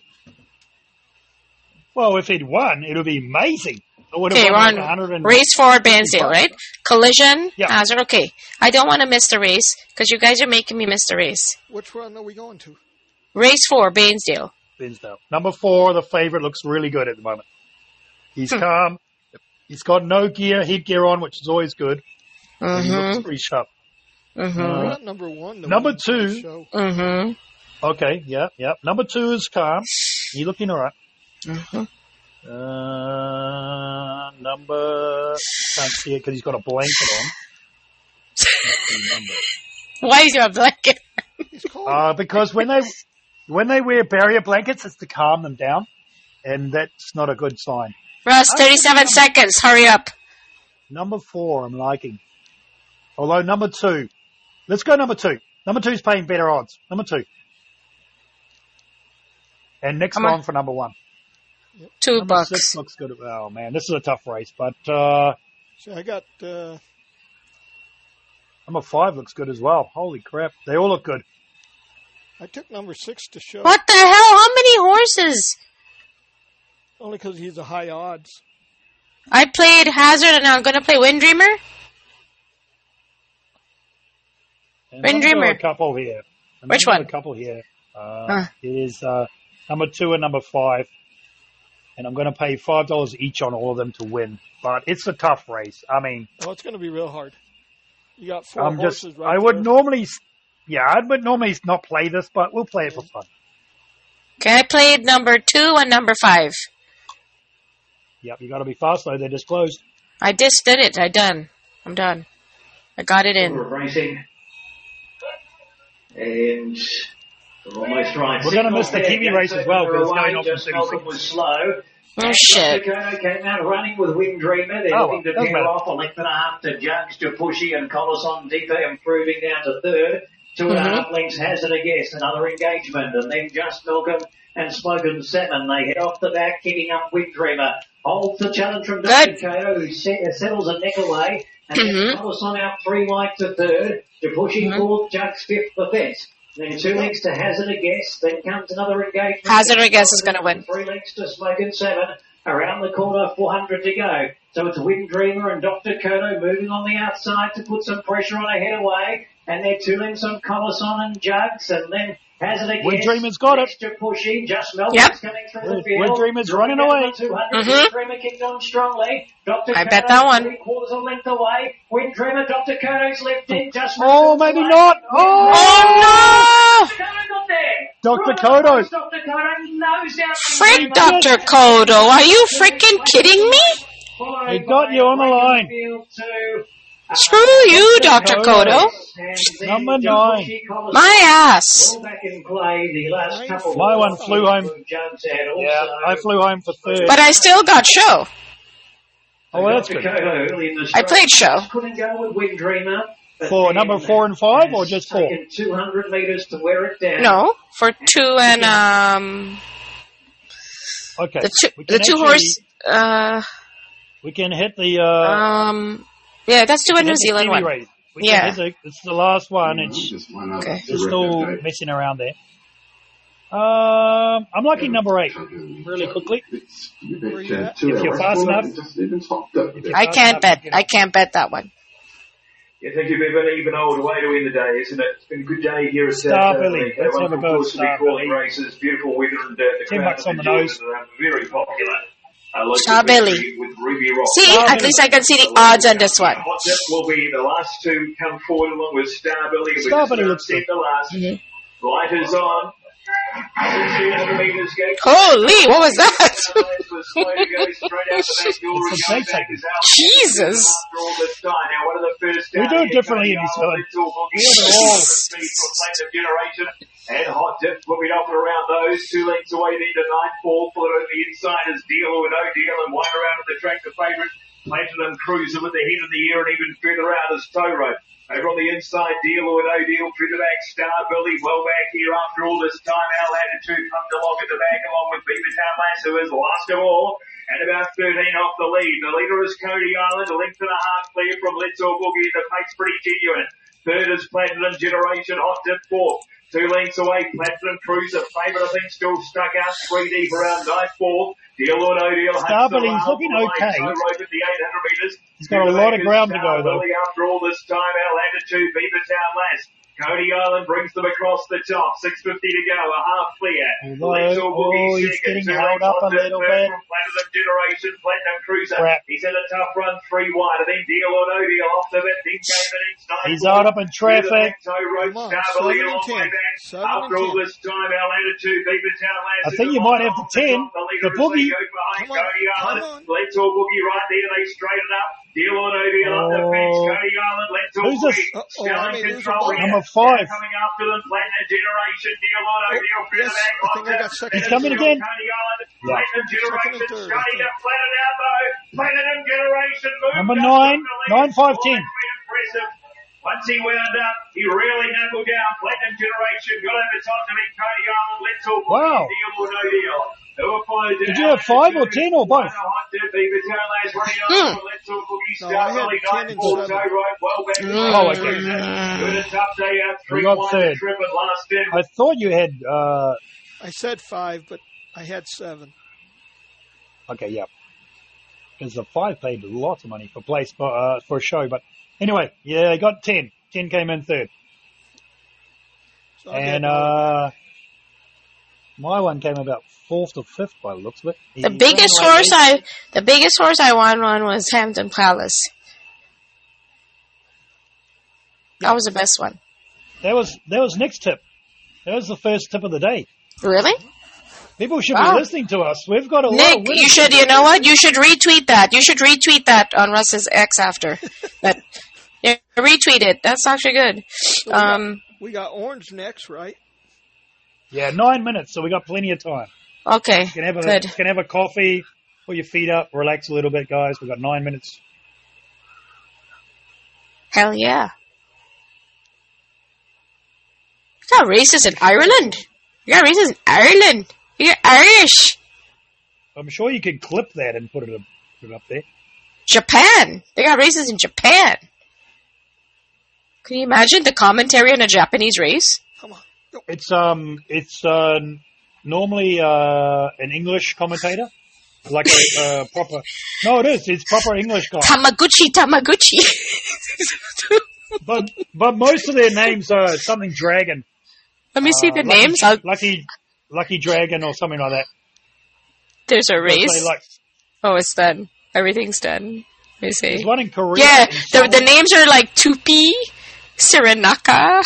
Well, if it won, it would be amazing. Okay, we're on race 4 Barnsdale, right? Collision, Hazard. Okay, I don't want to miss the race because you guys are making me miss the race. Which one are we going to? Race 4 Barnsdale. Number 4, the favorite, looks really good at the moment. He's calm. He's got no headgear on, which is always good. And he looks pretty sharp. Not number 1. Number 2. Okay, yeah. Number 2 is calm. He's looking all right. Number, can't see it because he's got a blanket on. Why is there a blanket? Because when they wear barrier blankets, it's to calm them down, and that's not a good sign. Russ, 37 seconds. Hurry up. Number 4, I'm liking. Although number 2, let's go number 2. Number 2's paying better odds. Number 2, and next on for number 1. $2. Number 6 looks good. Oh man, this is a tough race, but so I got number 5 looks good as well. Holy crap, they all look good. I took number 6 to show. What the hell? How many horses? Only because he's a high odds. I played Hazard, and I'm going to play Windreamer. Windreamer. A couple here. Which one? A couple here. It is number 2 and number 5. And I'm going to pay $5 each on all of them to win. But it's a tough race. I mean... Oh, it's going to be real hard. You got 4 horses right I would normally not play this, but we'll play it for fun. Okay, I played number 2 and number 5. Yep, you got to be fast though. They're just closed. I just did it. I'm done. I got it in. Racing. And Almost right. We're going to miss the Kiwi race as well because it's going off in Melbourne was slow. Oh, shit. Dakota came out running with Wing Dreamer. They're looking to pair off a length and a half to Jugs, to Pushy and Coloson deeper, improving down to third. 2.5 lengths Hazard a Guess, another engagement, and then Just Milcom and Smokin' Salmon. They head off the back, keeping up Wing Dreamer. Holds the challenge from Dakota, who settles a neck away, and then Coloson out 3 wide to third, to Pushy fourth, Jugs fifth for fence. Then 2 lengths to Hazard a Guess. Then comes another engagement. Hazard a Guess is going to win. 3 lengths to Smokin' Salmon. Around the corner, 400 to go. So it's Wing Dreamer and Dr. Koto moving on the outside to put some pressure on ahead away. And they're 2 lengths on Coloson and Jugs. And then Hazard a Guess. Wing Dreamer's got it. To Pushy. Just Melbourne's coming through the field. Wing Dreamer's running away. 200. Wing Dreamer kicked on strongly. Dr. I bet that one. 3/4 a length away. Wing Dreamer, Dr. Koto's left in. Just Oh, maybe not. Oh, no! Dr. Koto. Frick, Dr. Koto. Are you freaking kidding me? He got you on the line. Screw you, Dr. Koto. Number 9. My ass. My one flew home. Yeah, I flew home for third. But I still got show. Oh, well, that's good. I played show. Couldn't go with Wing Dreamer. For number 4 and 5, or just 4? 200 metres to wear it down. No, for 2 and Okay. the 2 horse. We can hit the. Yeah, that's 2 and New Zealand one. Yeah. It's the last one. It's still messing around there. I'm liking number 8 really quickly. If you're fast enough. I can't bet that one. Yeah, thank you. We've got an even older way to win the day, isn't it? It's been a good day here at Star Billy. Let's have a go at Star Billy. Races, beautiful weather and the $10 on the nose. Very popular. Star Billy. See, at least I can see the odds on this one. Hot Dip will be the last to come forward along with Star Billy. Star Billy looks good. The last. Light is on. 1600 metres gate. Holy, what was that? Jesus. We do it differently in New Zealand. And Hot Dip looking up and around those. 2 lengths away then to 9-4. Followed over the inside is Deal or No Deal, and wide around at the track the favourite Platinum Cruiser with the head of the year, and even further out is Tow Road. Over on the inside, Deal or No Deal, through the back, Star Billy, well back here after all this time. Our Latitude comes along at the back, along with Beavertown Lass, who is last of all, and about 13 off the lead. The leader is Cody Island, a length and a half clear from Let's All Boogie. The pace pretty genuine. Third is Platinum Generation, Hot Dip fourth. 2 lengths away, Platinum Cruiser, favourite I think still stuck out 3 deep around 9-4. Deal or No Deal. Star Billy's looking okay. He's got a lot of ground to go though. After all this time, our Latitude, Beavertown Lass. Cody Island brings them across the top. 6:50 to go, a half clear. He's getting held up a little bit. Platinum Generation, Platinum Cruiser. Crap. He's had a tough run, 3 wide, and then Deal or No Deal off the bit. He's held up in traffic. After all this time, our Latitude, Beavertown Lass. I think you might have the 10. The Boogie. Cody Island. Let's All Boogie right there. They straighten up. Deal or No Deal up the fence. Cody Island. Let's All Boogie. Still in control here. Number 5. Coming after them. Platinum Generation. Deal or No Deal. He's coming again. Platinum Generation. Starting to flatten out though. Platinum Generation. Number 9. 9, 5, 10. Impressive. Once he wound up, he really knuckled down. Platinum Generation got over top to meet Cody Island. Let's All Boogie. Wow. Deal or No Deal. Did you have 5 or 10 or both? No, I had 10 and 7. Oh, okay. We got third. I thought you had... I said 5, but I had 7. Okay, yeah. Because the 5 paid lots of money for place for a show. But anyway, yeah, I got 10. 10 came in third. So and my one came about 4th or 5th by the looks of it. The biggest horse I won was Hampton Palace. That was the best one. That was next tip. That was the first tip of the day. Really? People should be listening to us. We've got a lot of Nick, you should, you know what? You should retweet that. You should retweet that on Russ's X after. But yeah, retweet it. That's actually good. So we got orange next, right? Yeah, 9 minutes, so we got plenty of time. Okay, You can good. have a coffee, put your feet up, relax a little bit, guys. We got 9 minutes. Hell yeah. You got races in Ireland. You got races in Ireland. You're Irish. I'm sure you could clip that and put it up there. Japan. They got races in Japan. Can you imagine the commentary on a Japanese race? It's normally an English commentator, like a proper. No, it is. It's proper English guy. Tamaguchi. But most of their names are something dragon. Let me see the names. Lucky Dragon or something like that. There's a race. Oh, it's done. Everything's done. Let me see. There's one in Korea. Yeah, the names are like Tupi, Siranaka.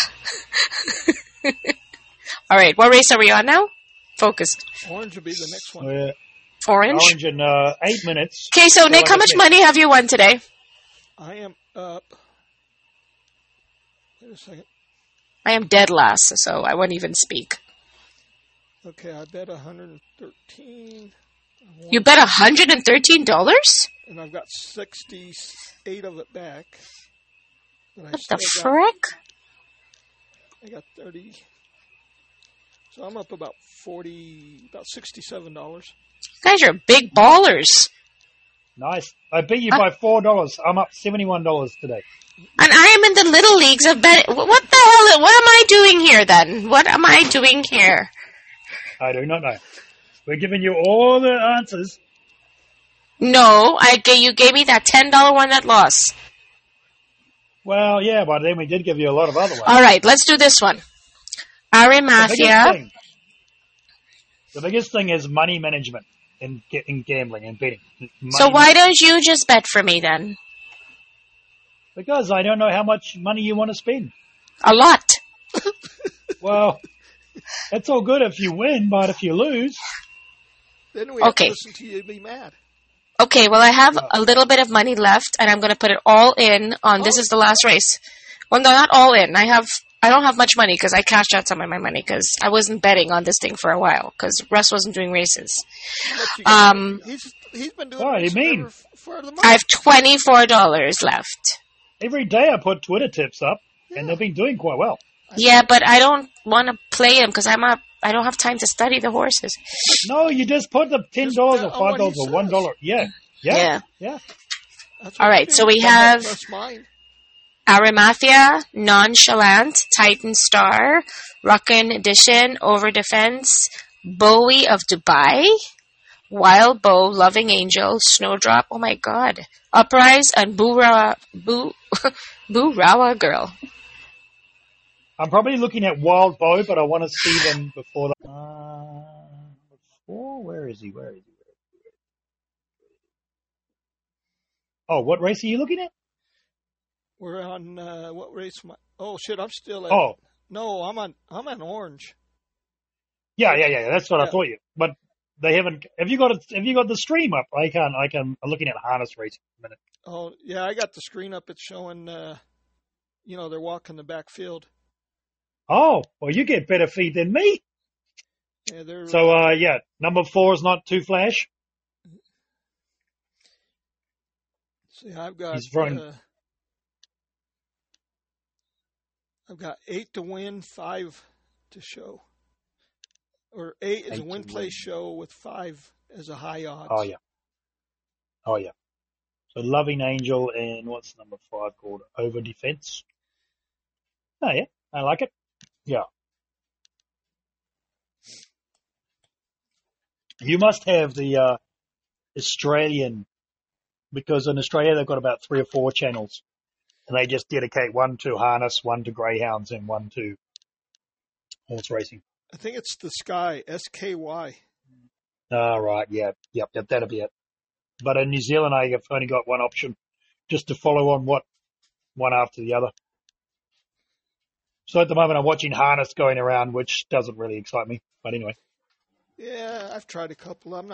All right, what race are we on now? Focus. Orange will be the next one. Yeah. Orange in 8 minutes. Okay, so Nick, how much money have you won today? I am up. Wait a second. I am dead last, so I won't even speak. Okay, I bet $113. You bet $113? And I've got 68 of it back. What the frick? I got 30. So I'm up about $67. You guys are big ballers. Nice. I beat you by $4. I'm up $71 today. And I am in the little leagues of bet. What the hell? What am I doing here then? What am I doing here? I do not know. We're giving you all the answers. No, you gave me that $10 one that lost. Well, yeah, but then we did give you a lot of other ones. All right, let's do this one. Mafia. The biggest thing is money management in gambling and betting. So why don't you just bet for me then? Because I don't know how much money you want to spend. A lot. Well, that's all good if you win, but if you lose... Then we have to listen to you be mad. Okay, well, I have a little bit of money left, and I'm going to put it all in on this is the last race. Well, no, not all in. I don't have much money because I cashed out some of my money because I wasn't betting on this thing for a while because Russ wasn't doing races. He's been doing races for the month. I have $24 left. Every day I put Twitter tips up, and they've been doing quite well. Yeah, but I don't want to play them because I don't have time to study the horses. No, you just put the $10 or $5 or $1. Yeah. All right, so we have Aramafia, Nonchalant, Titan Star, Ruckin Edition, Over Defense, Bowie of Dubai, Wild Bow, Loving Angel, Snowdrop, oh my god, Uprise, and Boo Rawa Girl. I'm probably looking at Wild Bow, but I want to see them before the... Where is he? Oh, what race are you looking at? We're on what race? Oh shit! I'm still at. Oh no, I'm on orange. Yeah. That's what I thought you. But they haven't. Have you got the stream up? I'm looking at harness racing in a minute. Oh yeah, I got the screen up. It's showing. They're walking the backfield. Oh well, you get better feed than me. Yeah, they're. So number 4 is not too flash. See, I've got. I've got 8 to win, 5 to show. Or 8 is a win place show with 5 as a high odds. Oh yeah. So Loving Angel and what's number 5 called? Over Defense. Oh yeah, I like it. Yeah. You must have the Australian, because in Australia they've got about 3 or 4 channels. And they just dedicate one to harness, one to greyhounds, and one to horse racing. I think it's the Sky, SKY. Right, yeah. Yep, that'll be it. But in New Zealand, I've only got one option, just to follow on one after the other. So at the moment, I'm watching harness going around, which doesn't really excite me. But anyway. Yeah, I've tried a couple. I'm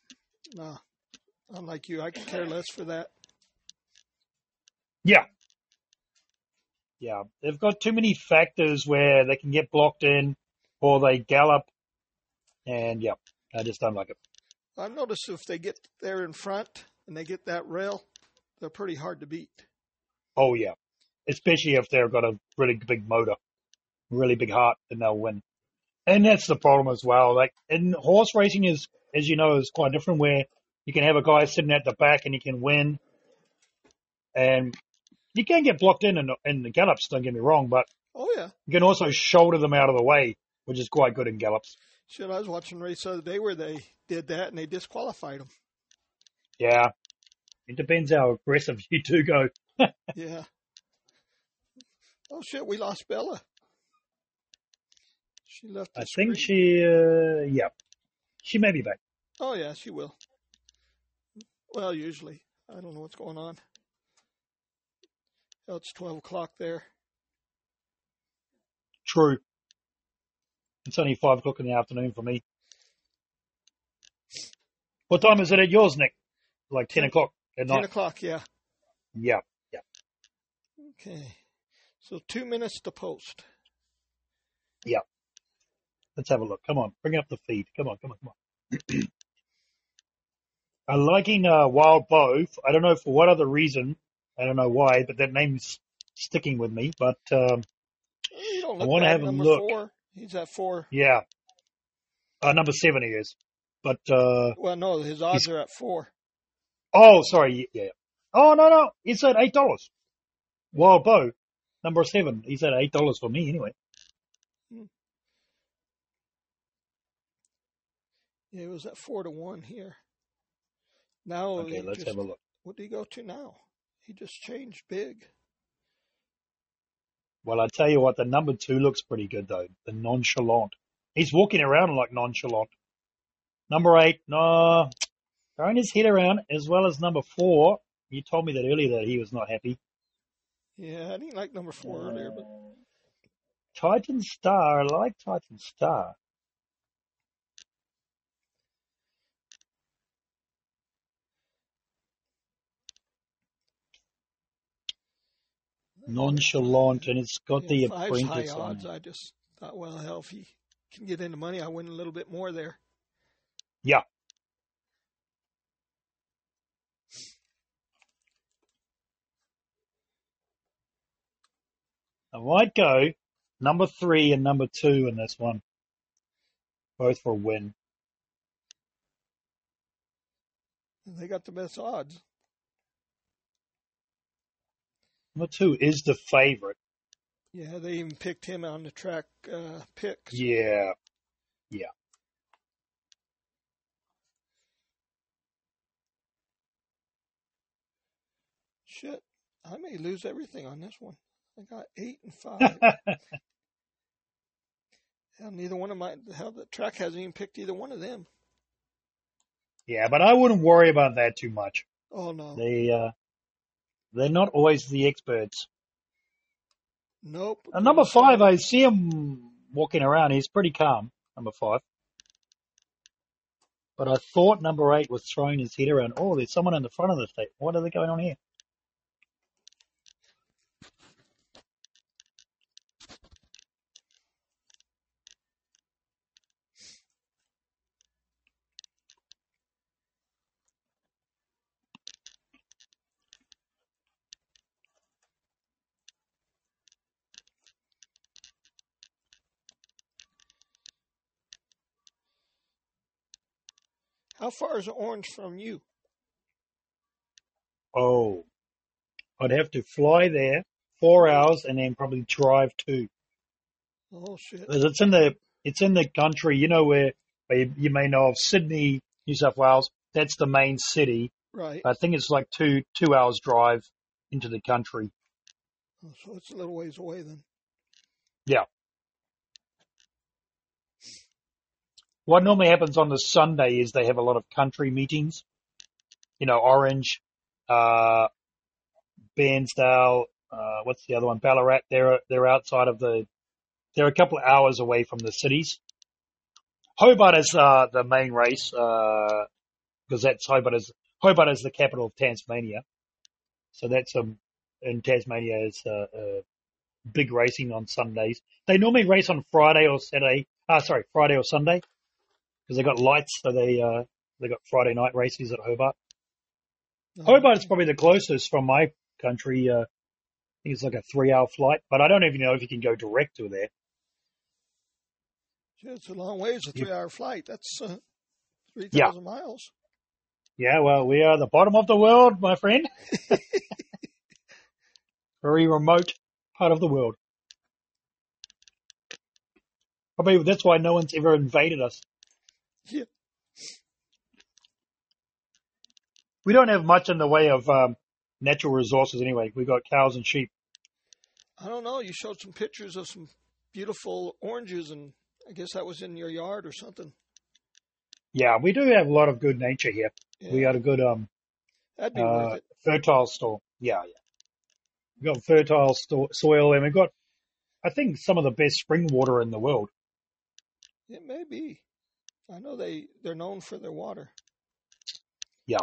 like you. I could care less for that. Yeah. Yeah, they've got too many factors where they can get blocked in. or they gallop, and yeah, I just don't like it. I've noticed if they get there in front and they get that rail, they're pretty hard to beat. Oh yeah, especially if they've got a really big motor, really big heart, then they'll win. And that's the problem as well. Like, in horse racing is, as you know, is quite different, where you can have a guy sitting at the back and he can win, and you can get blocked in the gallops. Don't get me wrong, but oh yeah, you can also shoulder them out of the way, which is quite good in gallops. Shit, I was watching a race the other day where they did that and they disqualified them. Yeah, it depends how aggressive you two go. Yeah. Oh shit, we lost Bella. She left the screen. Think she may be back. Oh yeah, she will. Well, usually. I don't know what's going on. Oh, it's 12 o'clock there. True. It's only 5 o'clock in the afternoon for me. What time is it at yours, Nick? Like 10 o'clock at night? 10 o'clock, yeah. Yeah. Okay. So 2 minutes to post. Yeah. Let's have a look. Come on. Bring up the feed. Come on. I'm liking Wild Bow. I don't know for what other reason. I don't know why, but that name's sticking with me. But I want to have a look. 4. He's at 4. Yeah. Number 7 he is. But well, no, his odds are at 4. Oh, sorry. Yeah. Oh, no. It's at $8. Wild Bow, number 7. He's at $8 for me anyway. Yeah, it was at 4-1 here. Now, okay, let's have a look. What do you go to now? He just changed big. Well, I tell you what, the number 2 looks pretty good though. The Nonchalant. He's walking around like Nonchalant. Number 8, no, throwing his head around, as well as number 4. You told me that earlier that he was not happy. Yeah, I didn't like number 4 earlier, but Titan Star. I like Titan Star. Nonchalant, and it's got the apprentice high odds. on. I just thought, well, hell, if he can get into money, I win a little bit more there. Yeah. I might go number 3 and number 2 in this one. Both for a win. They got the best odds. Number 2 is the favorite. Yeah, they even picked him on the track picks. Yeah. Shit, I may lose everything on this one. I got 8 and 5. Hell, neither one of the track hasn't even picked either one of them. Yeah, but I wouldn't worry about that too much. Oh no. They're not always the experts. Nope. And number 5, I see him walking around. He's pretty calm, number 5. But I thought number 8 was throwing his head around. Oh, there's someone in the front of the state. What are they going on here? How far is Orange from you? Oh, I'd have to fly there 4 hours and then probably drive 2. Oh shit! It's in the country, you know, where you may know of Sydney, New South Wales. That's the main city. Right. I think it's like 2 hours drive into the country. Oh, so it's a little ways away then. Yeah. What normally happens on the Sunday is they have a lot of country meetings. You know, Orange, Bairnsdale, what's the other one? Ballarat. They're outside of they're a couple of hours away from the cities. Hobart is the main race, because Hobart is the capital of Tasmania. So that's and Tasmania is big racing on Sundays. They normally race on Friday or Sunday, because they got lights, so they got Friday night races at Hobart. Hobart is probably the closest from my country. I think it's like a 3-hour flight, but I don't even know if you can go direct to there. Yeah, it's a long ways, a 3-hour flight. That's 3,000 miles. Yeah, well, we are the bottom of the world, my friend. Very remote part of the world. Probably that's why no one's ever invaded us. Yeah. We don't have much in the way of natural resources anyway. We got cows and sheep. I don't know. You showed some pictures of some beautiful oranges, and I guess that was in your yard or something. Yeah, we do have a lot of good nature here. Yeah. We got a good that'd be worth it. Fertile soil. Yeah. We got fertile soil, and we got, I think, some of the best spring water in the world. It may be. I know they're known for their water. Yeah.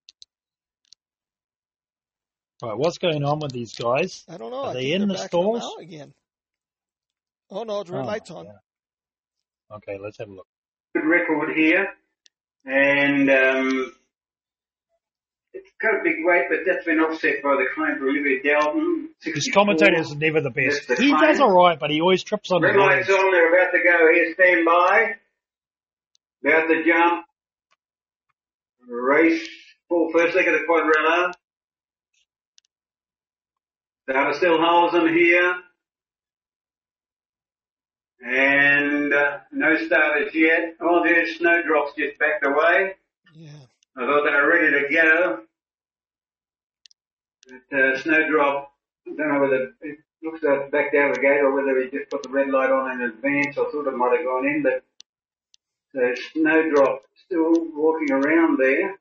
All right, what's going on with these guys? I don't know. Are they in the stalls? Again. Oh no, it's red lights on. Yeah. Okay, let's have a look. Good record here, and it's got a big weight, but that's been offset by the claim for Olivia Dalton. His commentator is never the best. He does all right, but he always trips on the red lights on. They're about to go here. Stand by. About to jump. Race full first leg of the quadrilla. Starter still holds them here. And no starters yet. Oh, there's Snowdrop's just backed away. Yeah. I thought they were ready to go. But Snowdrop, I don't know whether it looks like it's backed out of the gate or whether he just put the red light on in advance. I thought it might have gone in, but so Snowdrop still walking around there.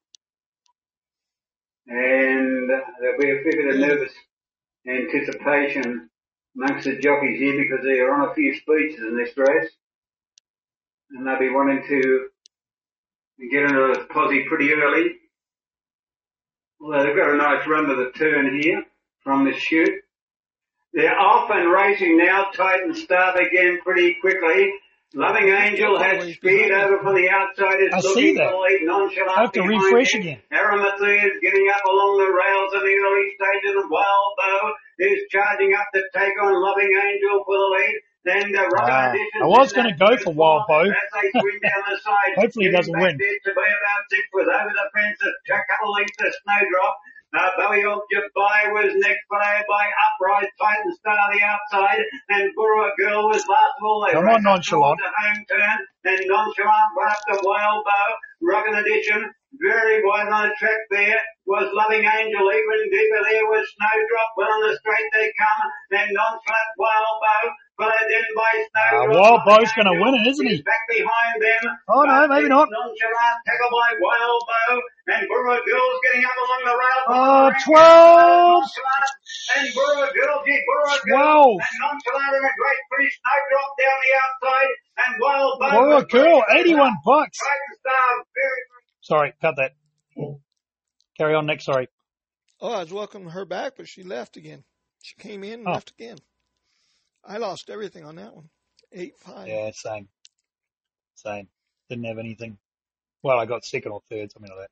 And there'll be a fair bit of nervous anticipation amongst the jockeys here because they are on a few speeches in this race. And they'll be wanting to get into the posse pretty early. Although they've got a nice run to the turn here from the chute. They're off and racing now, Titan Star again pretty quickly. Loving Angel has speed over from the outside. Is looking for the lead, nonchalant. I have to refresh again. Aramathu is getting up along the rails in the early stages, and Wild Bow is charging up to take on Loving Angel for the lead. Then I was going to go for Wild Bow. Hopefully he doesn't win. To be about 6 was over the fence, a couple lengths of Snowdrop. Bowie of Dubai was next, followed by Uprise, Titan Star the outside, and Burra Girl was last of all. Come on, Nonchalant. The home turn, then Nonchalant went up to Wild Bow. Rugged Edition, very wide on the track there, was Loving Angel. Even deeper there was Snowdrop. Well on the straight they come, then Nonchalant, Wild Bow. Followed then by Snowdrop. Wild Bow's going to win it, isn't he? Back behind them. Oh no, maybe not. Nonchalant, tackled by Wild Bow, and Burra Girl's getting up along the rail. 12! And Burra Girl, and Nonchalant and a great British Snowdrop down the outside, and Wild Bow. Burra Girl, $81. Sorry, cut that. Carry on next, sorry. Oh, I was welcoming her back, but she left again. She came in and left again. I lost everything on that one. 8-5. Yeah, same. Didn't have anything. Well, I got second or third, something like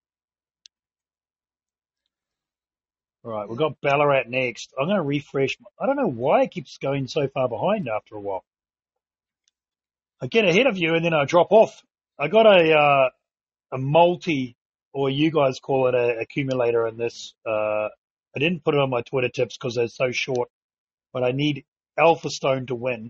that. All right, we've got Ballarat next. I'm going to refresh. I don't know why it keeps going so far behind after a while. I get ahead of you and then I drop off. I got a multi, or you guys call it a accumulator in this. I didn't put it on my Twitter tips because they're so short, but I need Alpha Stone to win.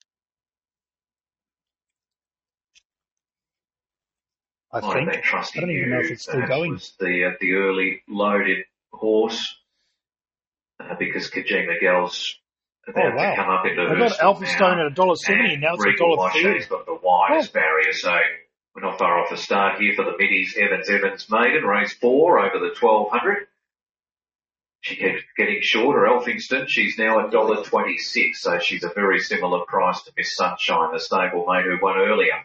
I think. I don't even know if it's still going. The early loaded horse, because Kajima Girl's about to come up into I got Alpha Stone at $1.70, now it's $1.30. He's got the widest barrier, so we're not far off the start here for the middies. Evans Maiden, race 4 over the 1200. She keeps getting shorter. Elphingston, she's now $1.26, so she's a very similar price to Miss Sunshine, the stablemate who won earlier.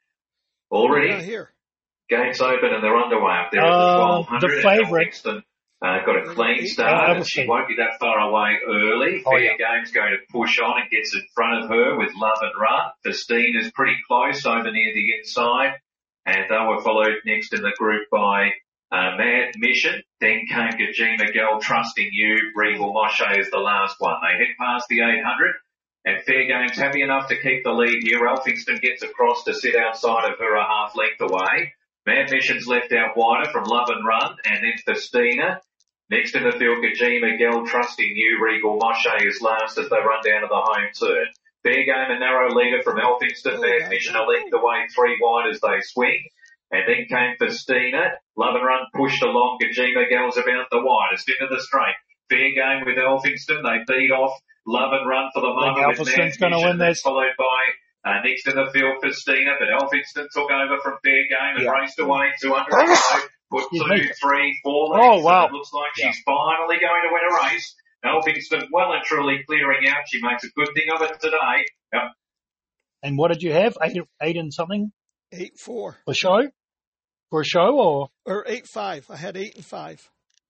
Already, here. Gates open and they're underway up there at the 1200. The favourite. Got a clean start, and she won't be that far away early. Fair Game's going to push on and gets in front of her with Love and Run. Festine is pretty close over near the inside, and they were followed next in the group by Mad Mission. Then came Gajima Girl, Trusting You. Regal Moshe is the last one. They head past the 800, and Fair Game's happy enough to keep the lead here. Elphingston gets across to sit outside of her a half length away. Mad Mission's left out wider from Love and Run, and then Festina. Next in the field, Gajima Girl, Trusting You. Regal Moshe is last as they run down to the home turn. Fair Game a narrow leader from Elphingston. Mad Mission a length away, 3 wide as they swing. And then came Festina. Love and Run pushed along. Gajima Girl's about the widest into the straight. Fair Game with Elphingston. They beat off Love and Run for the moment. Elphingston's going to win this. Followed by next in the field, Festina, but Elphingston took over from Fair Game and raced away 200. Put 2, 3, 4 lengths. Oh, wow. It looks like she's finally going to win a race. Elphingston well and truly clearing out. She makes a good thing of it today. Yep. And what did you have? 8 and something? 8-4. For show? For a show or 8-5. I had 8 and 5.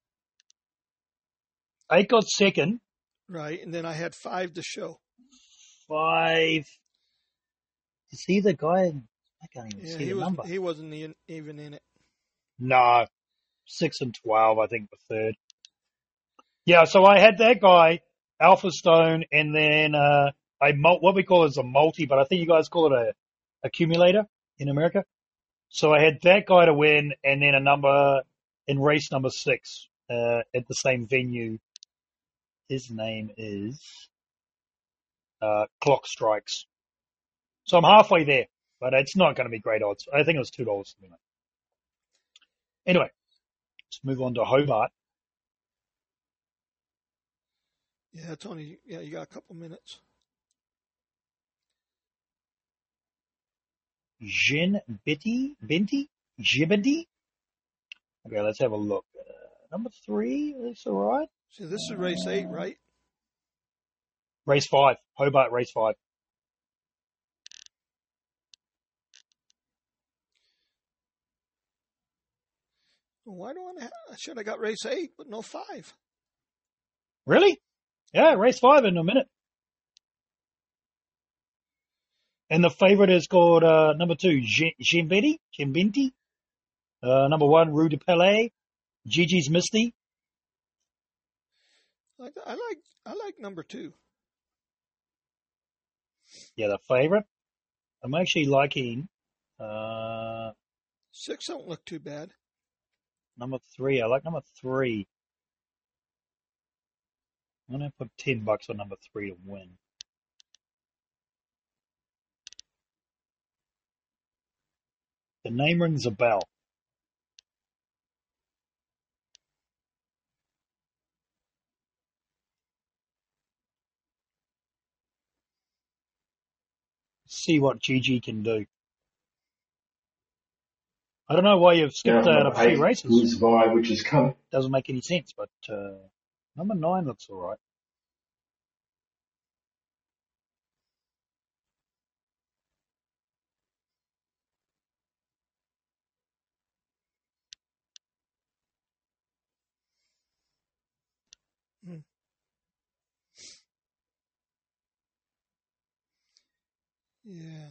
8 got second. Right, and then I had 5 to show. 5. Is he the guy? I can't even see the number. He wasn't even in it. No. 6 and 12, I think, for third. Yeah, so I had that guy, Alpha Stone, and then what we call is a multi, but I think you guys call it a accumulator in America. So I had that guy to win, and then a number in race number 6 at the same venue. His name is Clock Strikes. So I'm halfway there, but it's not going to be great odds. I think it was $2. Anyway, let's move on to Hobart. Yeah, it's only, you got a couple minutes. Benti? Okay, let's have a look. Number 3, that's all right. So this is race 8, right? Race 5. Hobart race 5. Why do I should have got race 8, but no 5? Really? Yeah, race 5 in a minute. And the favorite is called number 2, Gimbinti. Number 1, Rue de Palais. Gigi's Misty. I like number 2. Yeah, the favorite. I'm actually liking 6 don't look too bad. Number 3. I like number 3. I'm going to put $10 on number 3 to win. The name rings a bell. See what GG can do. I don't know why you've skipped out a few races. Who's by, which is coming. Doesn't make any sense, but number 9 looks all right. Yeah.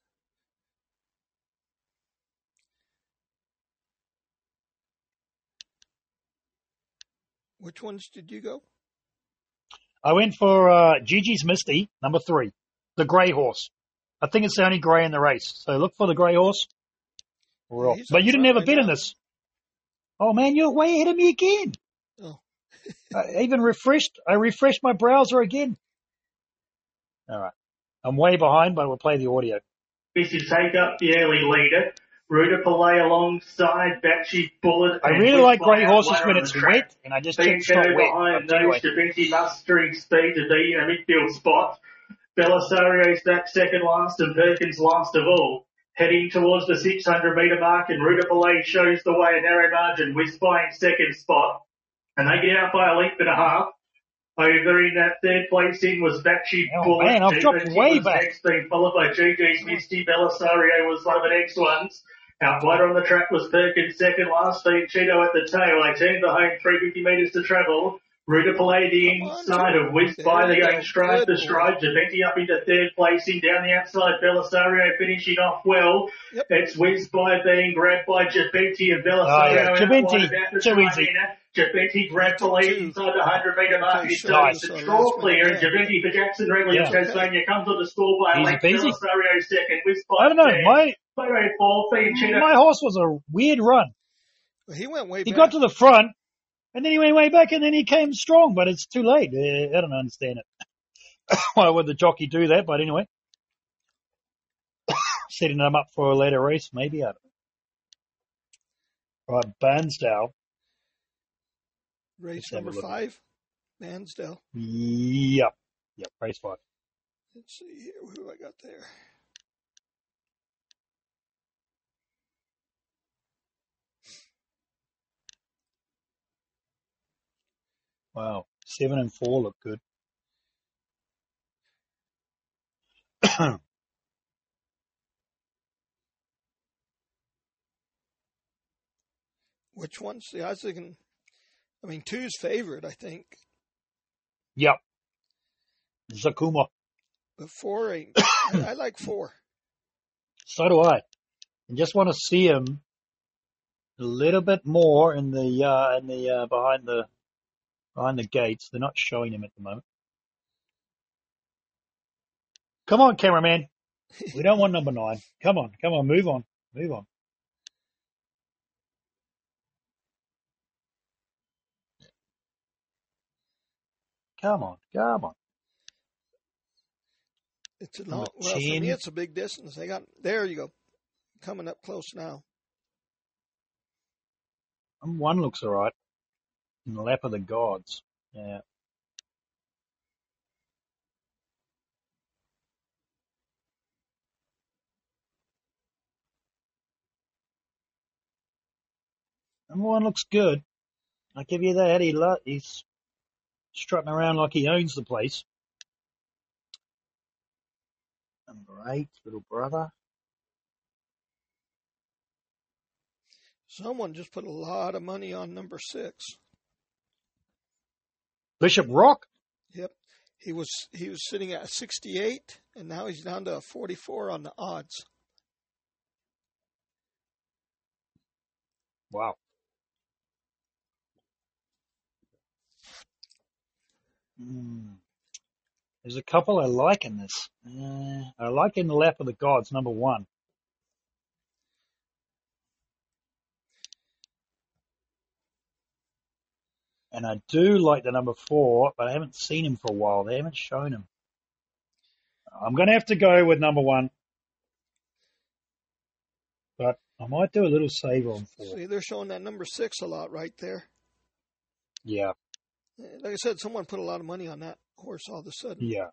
Which ones did you go? I went for Gigi's Misty, number 3, the grey horse. I think it's the only grey in the race, so look for the grey horse. Yeah, but you didn't have a bet in this. Oh man, you're way ahead of me again. Oh. I refreshed my browser again. All right. I'm way behind, but we'll play the audio. This to take up the early leader. Ruta Palais alongside Batchy Bullet. I really like grey horses when it's wet, and I just checked it's not wet. Behind those, Da Vinci mustering speed to be in a midfield spot. Belisario's back second last and Perkins last of all. Heading towards the 600-metre mark, and Ruta Palais shows the way, a narrow margin, with Spy in second spot. And they get out by a length and a half. Over in that third place in was Batchy Bullet. Man, I've dropped way back. Next, being followed by GG's Misty. Belisario was one of the next ones. Out wider on the track was Perkins, second last. Steve Cheeto at the tail. They turned the home 350 metres to travel. Ruta Palais the inside of Whizzed by the going stride to stride. Javenti up into third placing down the outside. Belisario finishing off well. Yep. It's Whizzed by being grabbed by Javenti and Belisario. Javenti, too easy. Javenti grabbed the lead inside the 100-metre mark. He's starting to draw clear. And Javenti for Jackson Ridley of Tasmania comes on the score by Alex Belisario second. Whizzed by I don't know. My horse was a weird run. He went way back. He got to the front, and then he went way back, and then he came strong, but it's too late. I don't understand it. Why would the jockey do that? But anyway, setting them up for a later race, maybe. I don't know. Right, Bairnsdale. Race number 5, Bairnsdale. Yep, race 5. Let's see here, who I got there. Wow, 7 and 4 look good. Which one's the odds? I mean, 2's favorite, I think. Yep. Zakuma. But 4 ain't. I like 4. So do I. I just want to see him a little bit more in the behind the gates. They're not showing him at the moment. Come on, cameraman. We don't want number 9. Come on, move on. Come on. It's a long, well, for me, it's a big distance. There you go. Coming up close now. Number 1 looks all right. In the lap of the gods. Yeah. Number 1 looks good. I'll give you that. He's strutting around like he owns the place. Number 8, little brother. Someone just put a lot of money on number 6. Bishop Rock? Yep. He was sitting at 68, and now he's down to 44 on the odds. Wow. There's a couple I like in this. I like in the lap of the gods, number 1. And I do like the number 4, but I haven't seen him for a while. They haven't shown him. I'm going to have to go with number 1. But I might do a little save on 4. See, they're showing that number 6 a lot right there. Yeah. Like I said, someone put a lot of money on that horse all of a sudden. Yeah.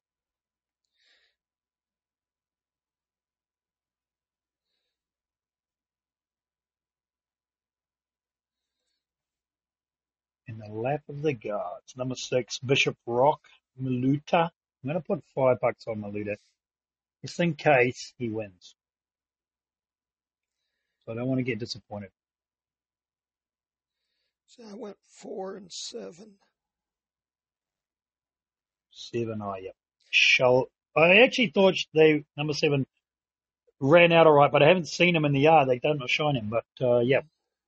In the lap of the gods. Number 6, Bishop Rock, Maluta. I'm going to put $5 on Maluta, just in case he wins. So I don't want to get disappointed. So I went 4 and 7. 7, yep. I actually thought number 7 ran out all right, but I haven't seen him in the yard. They don't shine him, but yeah.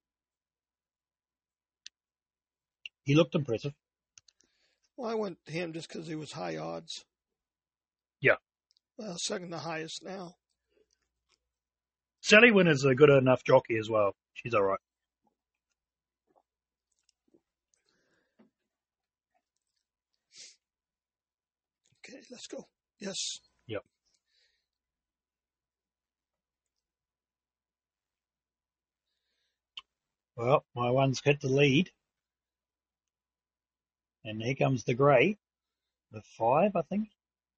He looked impressive. Well, I went to him just because he was high odds. Yeah. Well, second to highest now. Sally Wynn is a good enough jockey as well. She's all right. Okay, let's go. Yes. Yep. Well, my one's hit the lead. And here comes the grey. The 5, I think.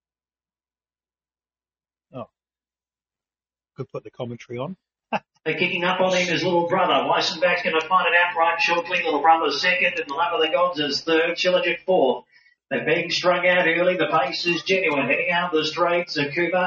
Oh. Could put the commentary on. They're kicking up on him, his little brother. Weissenbach's going to find it out right shortly. Little brother's second, and the lap of the gods is third. Shilajit fourth. They're being strung out early. The pace is genuine. Heading out the straight, Zakuma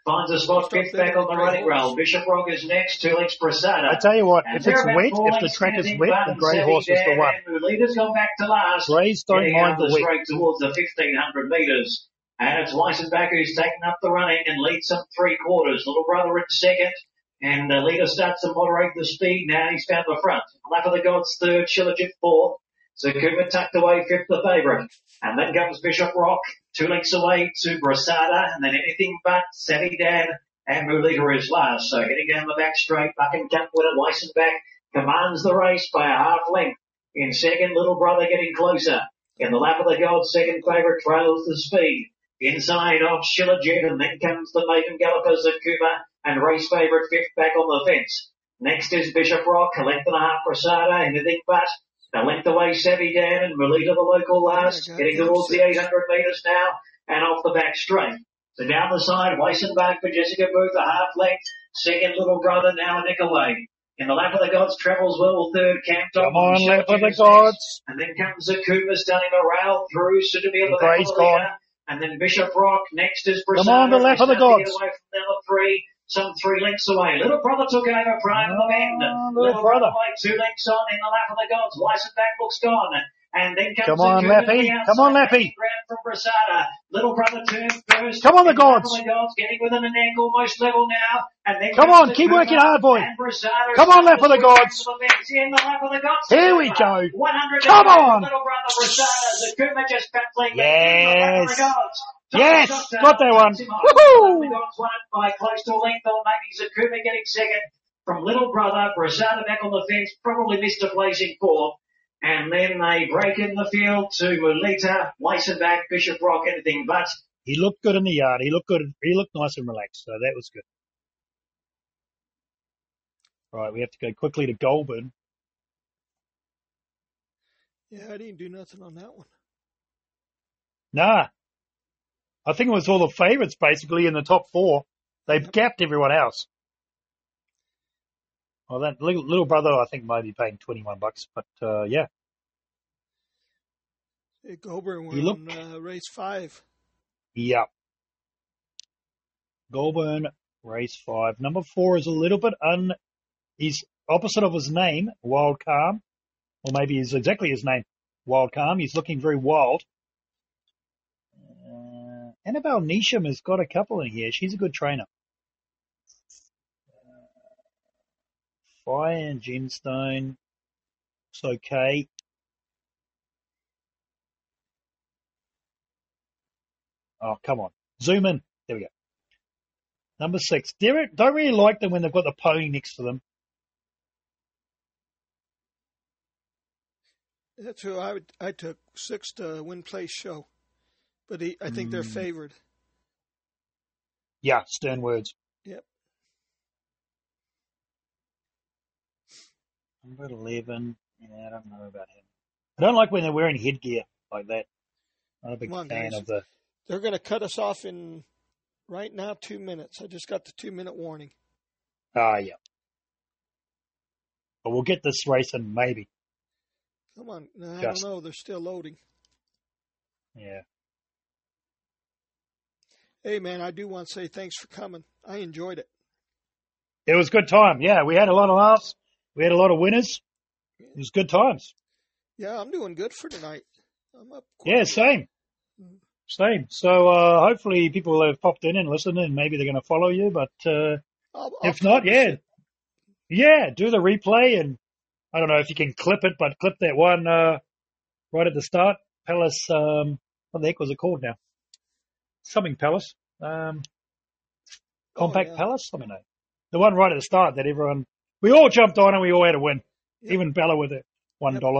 Finds a spot fifth back on the running rail. Bishop Rock is next. 2 lengths Brasada. I tell you what, if it's wet, if the track is wet, the grey horse is the one. Leader's gone back to last. Greys don't mind the wet. Straight towards the 1,500 metres. And it's Weissenbach who's taken up the running and leads some 3/4. Little Brother in second. And the leader starts to moderate the speed now. He's found the front. Lap of the Gods third. Shilajit fourth. So Cooper tucked away fifth, the favourite. And then comes Bishop Rock, 2 lengths away to Brasada, and then anything but Savvy Dan and Mulita is last. So getting down the back straight, Bucking Cup winner Weissenbach commands the race by a half length. In second, Little Brother getting closer. In the lap of the Gods, second favourite trails the speed. Inside of Shilajit, and then comes the Maiden Gallopers of Cooper, and race favourite fifth back on the fence. Next is Bishop Rock, a length and a half Brasada, anything but. A length away, Savvy Dan and Melita, the local last, getting towards the 800 metres now, and off the back straight. So down the side, Weissenbach for Jessica Booth, a half length. Second, Little Brother, now a neck away. In the lap of the Gods, travels well third, camped on. Come on, lap of the Gods. And then comes the Cooper, starting to rail through, soon to be on the back of the leader. And then Bishop Rock, next is Brasada. Come on, the lap of the Gods. Away from number 3. Some 3 lengths away. Little Brother took over Prime of the Bend. Little Brother. Away, 2 lengths on in the lap of the Gods. Weissenbach looks gone. And then comes Come on, Lappy. Come on, Lappy. From Brasada. Little Brother turns first. Come on, the Gods. Getting within an angle, almost level now. And then come on, keep working hard, boy. Come on, lap of the Gods. In the lap of the Gods. Here we go. 100. Come on. Little Brother Brasada. The Cooper just battling. Yes. Yes, got that one. Woohoo! The Gods won it by close to a length, or maybe Zakuma getting second from Little Brother. Brasada back on the fence, probably missed a placing fourth. And then they break in the field to Mulita, Weissenbach, Bishop Rock, anything but. He looked good in the yard. He looked good. He looked nice and relaxed, so that was good. Right, we have to go quickly to Goulburn. Yeah, I didn't do nothing on that one. Nah. I think it was all the favourites basically in the top 4. They've gapped everyone else. Well, that Little Brother, I think, might be paying $21, but yeah. Goulburn won race 5. Yep. Goulburn, race 5. Number 4 is a little bit he's opposite of his name, Wild Calm. Or maybe it's exactly his name, Wild Calm. He's looking very wild. Annabelle Neesham has got a couple in here. She's a good trainer. Fire and Gemstone. It's okay. Oh, come on. Zoom in. There we go. Number 6. Don't really like them when they've got the pony next to them. That's who I took. 6 to win place show. But I think they're favored. Yeah, Stern Words. Yep. Number 11. Yeah, I don't know about him. I don't like when they're wearing headgear like that. I'm a big fan of the... They're going to cut us off in, right now, 2 minutes. I just got the 2-minute warning. Yeah. But we'll get this race in maybe. Come on. No, I don't know. They're still loading. Yeah. Hey, man, I do want to say thanks for coming. I enjoyed it. It was a good time. Yeah, we had a lot of laughs. We had a lot of winners. It was good times. Yeah, I'm doing good for tonight. I'm up. Yeah, same. Same. So hopefully people have popped in and listened, and maybe they're going to follow you. But if not, yeah. Yeah, do the replay. And I don't know if you can clip it, but clip that one right at the start. Palace, what the heck was it called now? Something Palace. Compact Palace? I don't know. The one right at the start that everyone... We all jumped on and we all had a win. Yep. Even Bella with it. $1.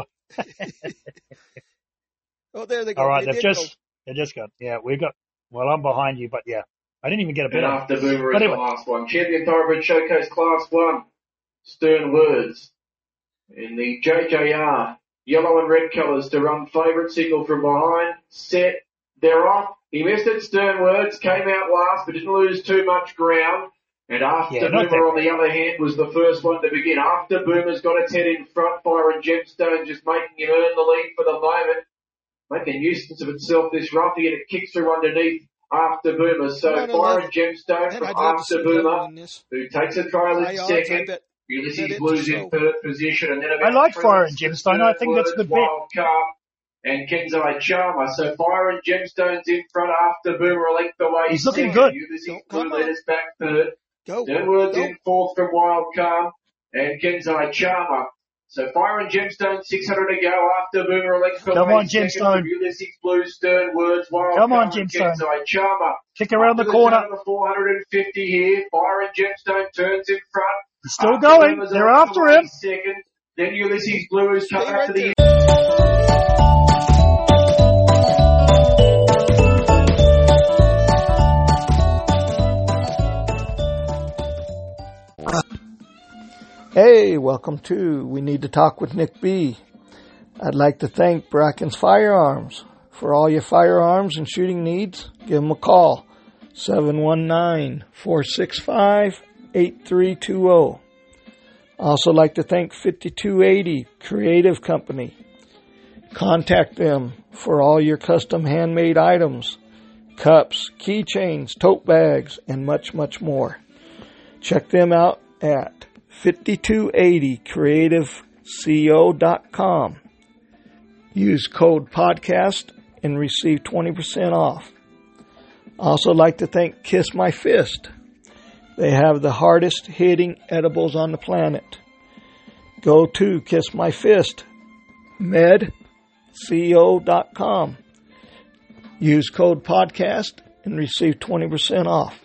Oh, there they go. All right, they just got... Yeah, we got... Well, I'm behind you, but yeah. I didn't even get a bet. And after Boomer is the last one. Champion Thoroughbred Showcase Class 1. Stern Words. In the JJR. Yellow and red colours to run favourite. Signal from behind. Set. They're off. He missed it. Stern Words came out last, but didn't lose too much ground. And After Boomer, on the other hand, was the first one to begin. After Boomer's got its head in front, Fire and Gemstone just making him earn the lead for the moment. Making a nuisance of itself, this roughie, and it kicks through underneath. Afterboomer. So Fire and Gemstone from Afterboomer, who takes a trial in second. Ulysses Blues in third position. And then I like Fire and Gemstone. I think that's a good bet. Wildcard and Kenzai Charmer. So Fire and Gemstone's in front. Afterboomer a length away. He's looking good. Ulysses Blue leaders back third. Sternworth's in fourth from Wildcard and Kenzai Charmer. So Fire and Gemstone, 600 to go. Afterboomer a length away. Come on, Gemstone. Ulysses Blue, Sternworth's Wildcard. Come on, Gemstone. Kenzai Charmer. Kick around the corner. 450 here. Fire and Gemstone turns in front. He's still going. They're after him. Second. Then Ulysses Blue is coming up to the Hey, welcome to We Need to Talk with Nick B. I'd like to thank Bracken's Firearms. For all your firearms and shooting needs, give them a call. 719-465-8320. Also like to thank 5280 Creative Company. Contact them for all your custom handmade items, cups, keychains, tote bags, and much, much more. Check them out at 5280creativeco.com. Use code podcast and receive 20% off. Also like to thank Kiss My Fist. They have the hardest hitting edibles on the planet. Go to Kiss My Fist, medco.com. Use code podcast and receive 20% off.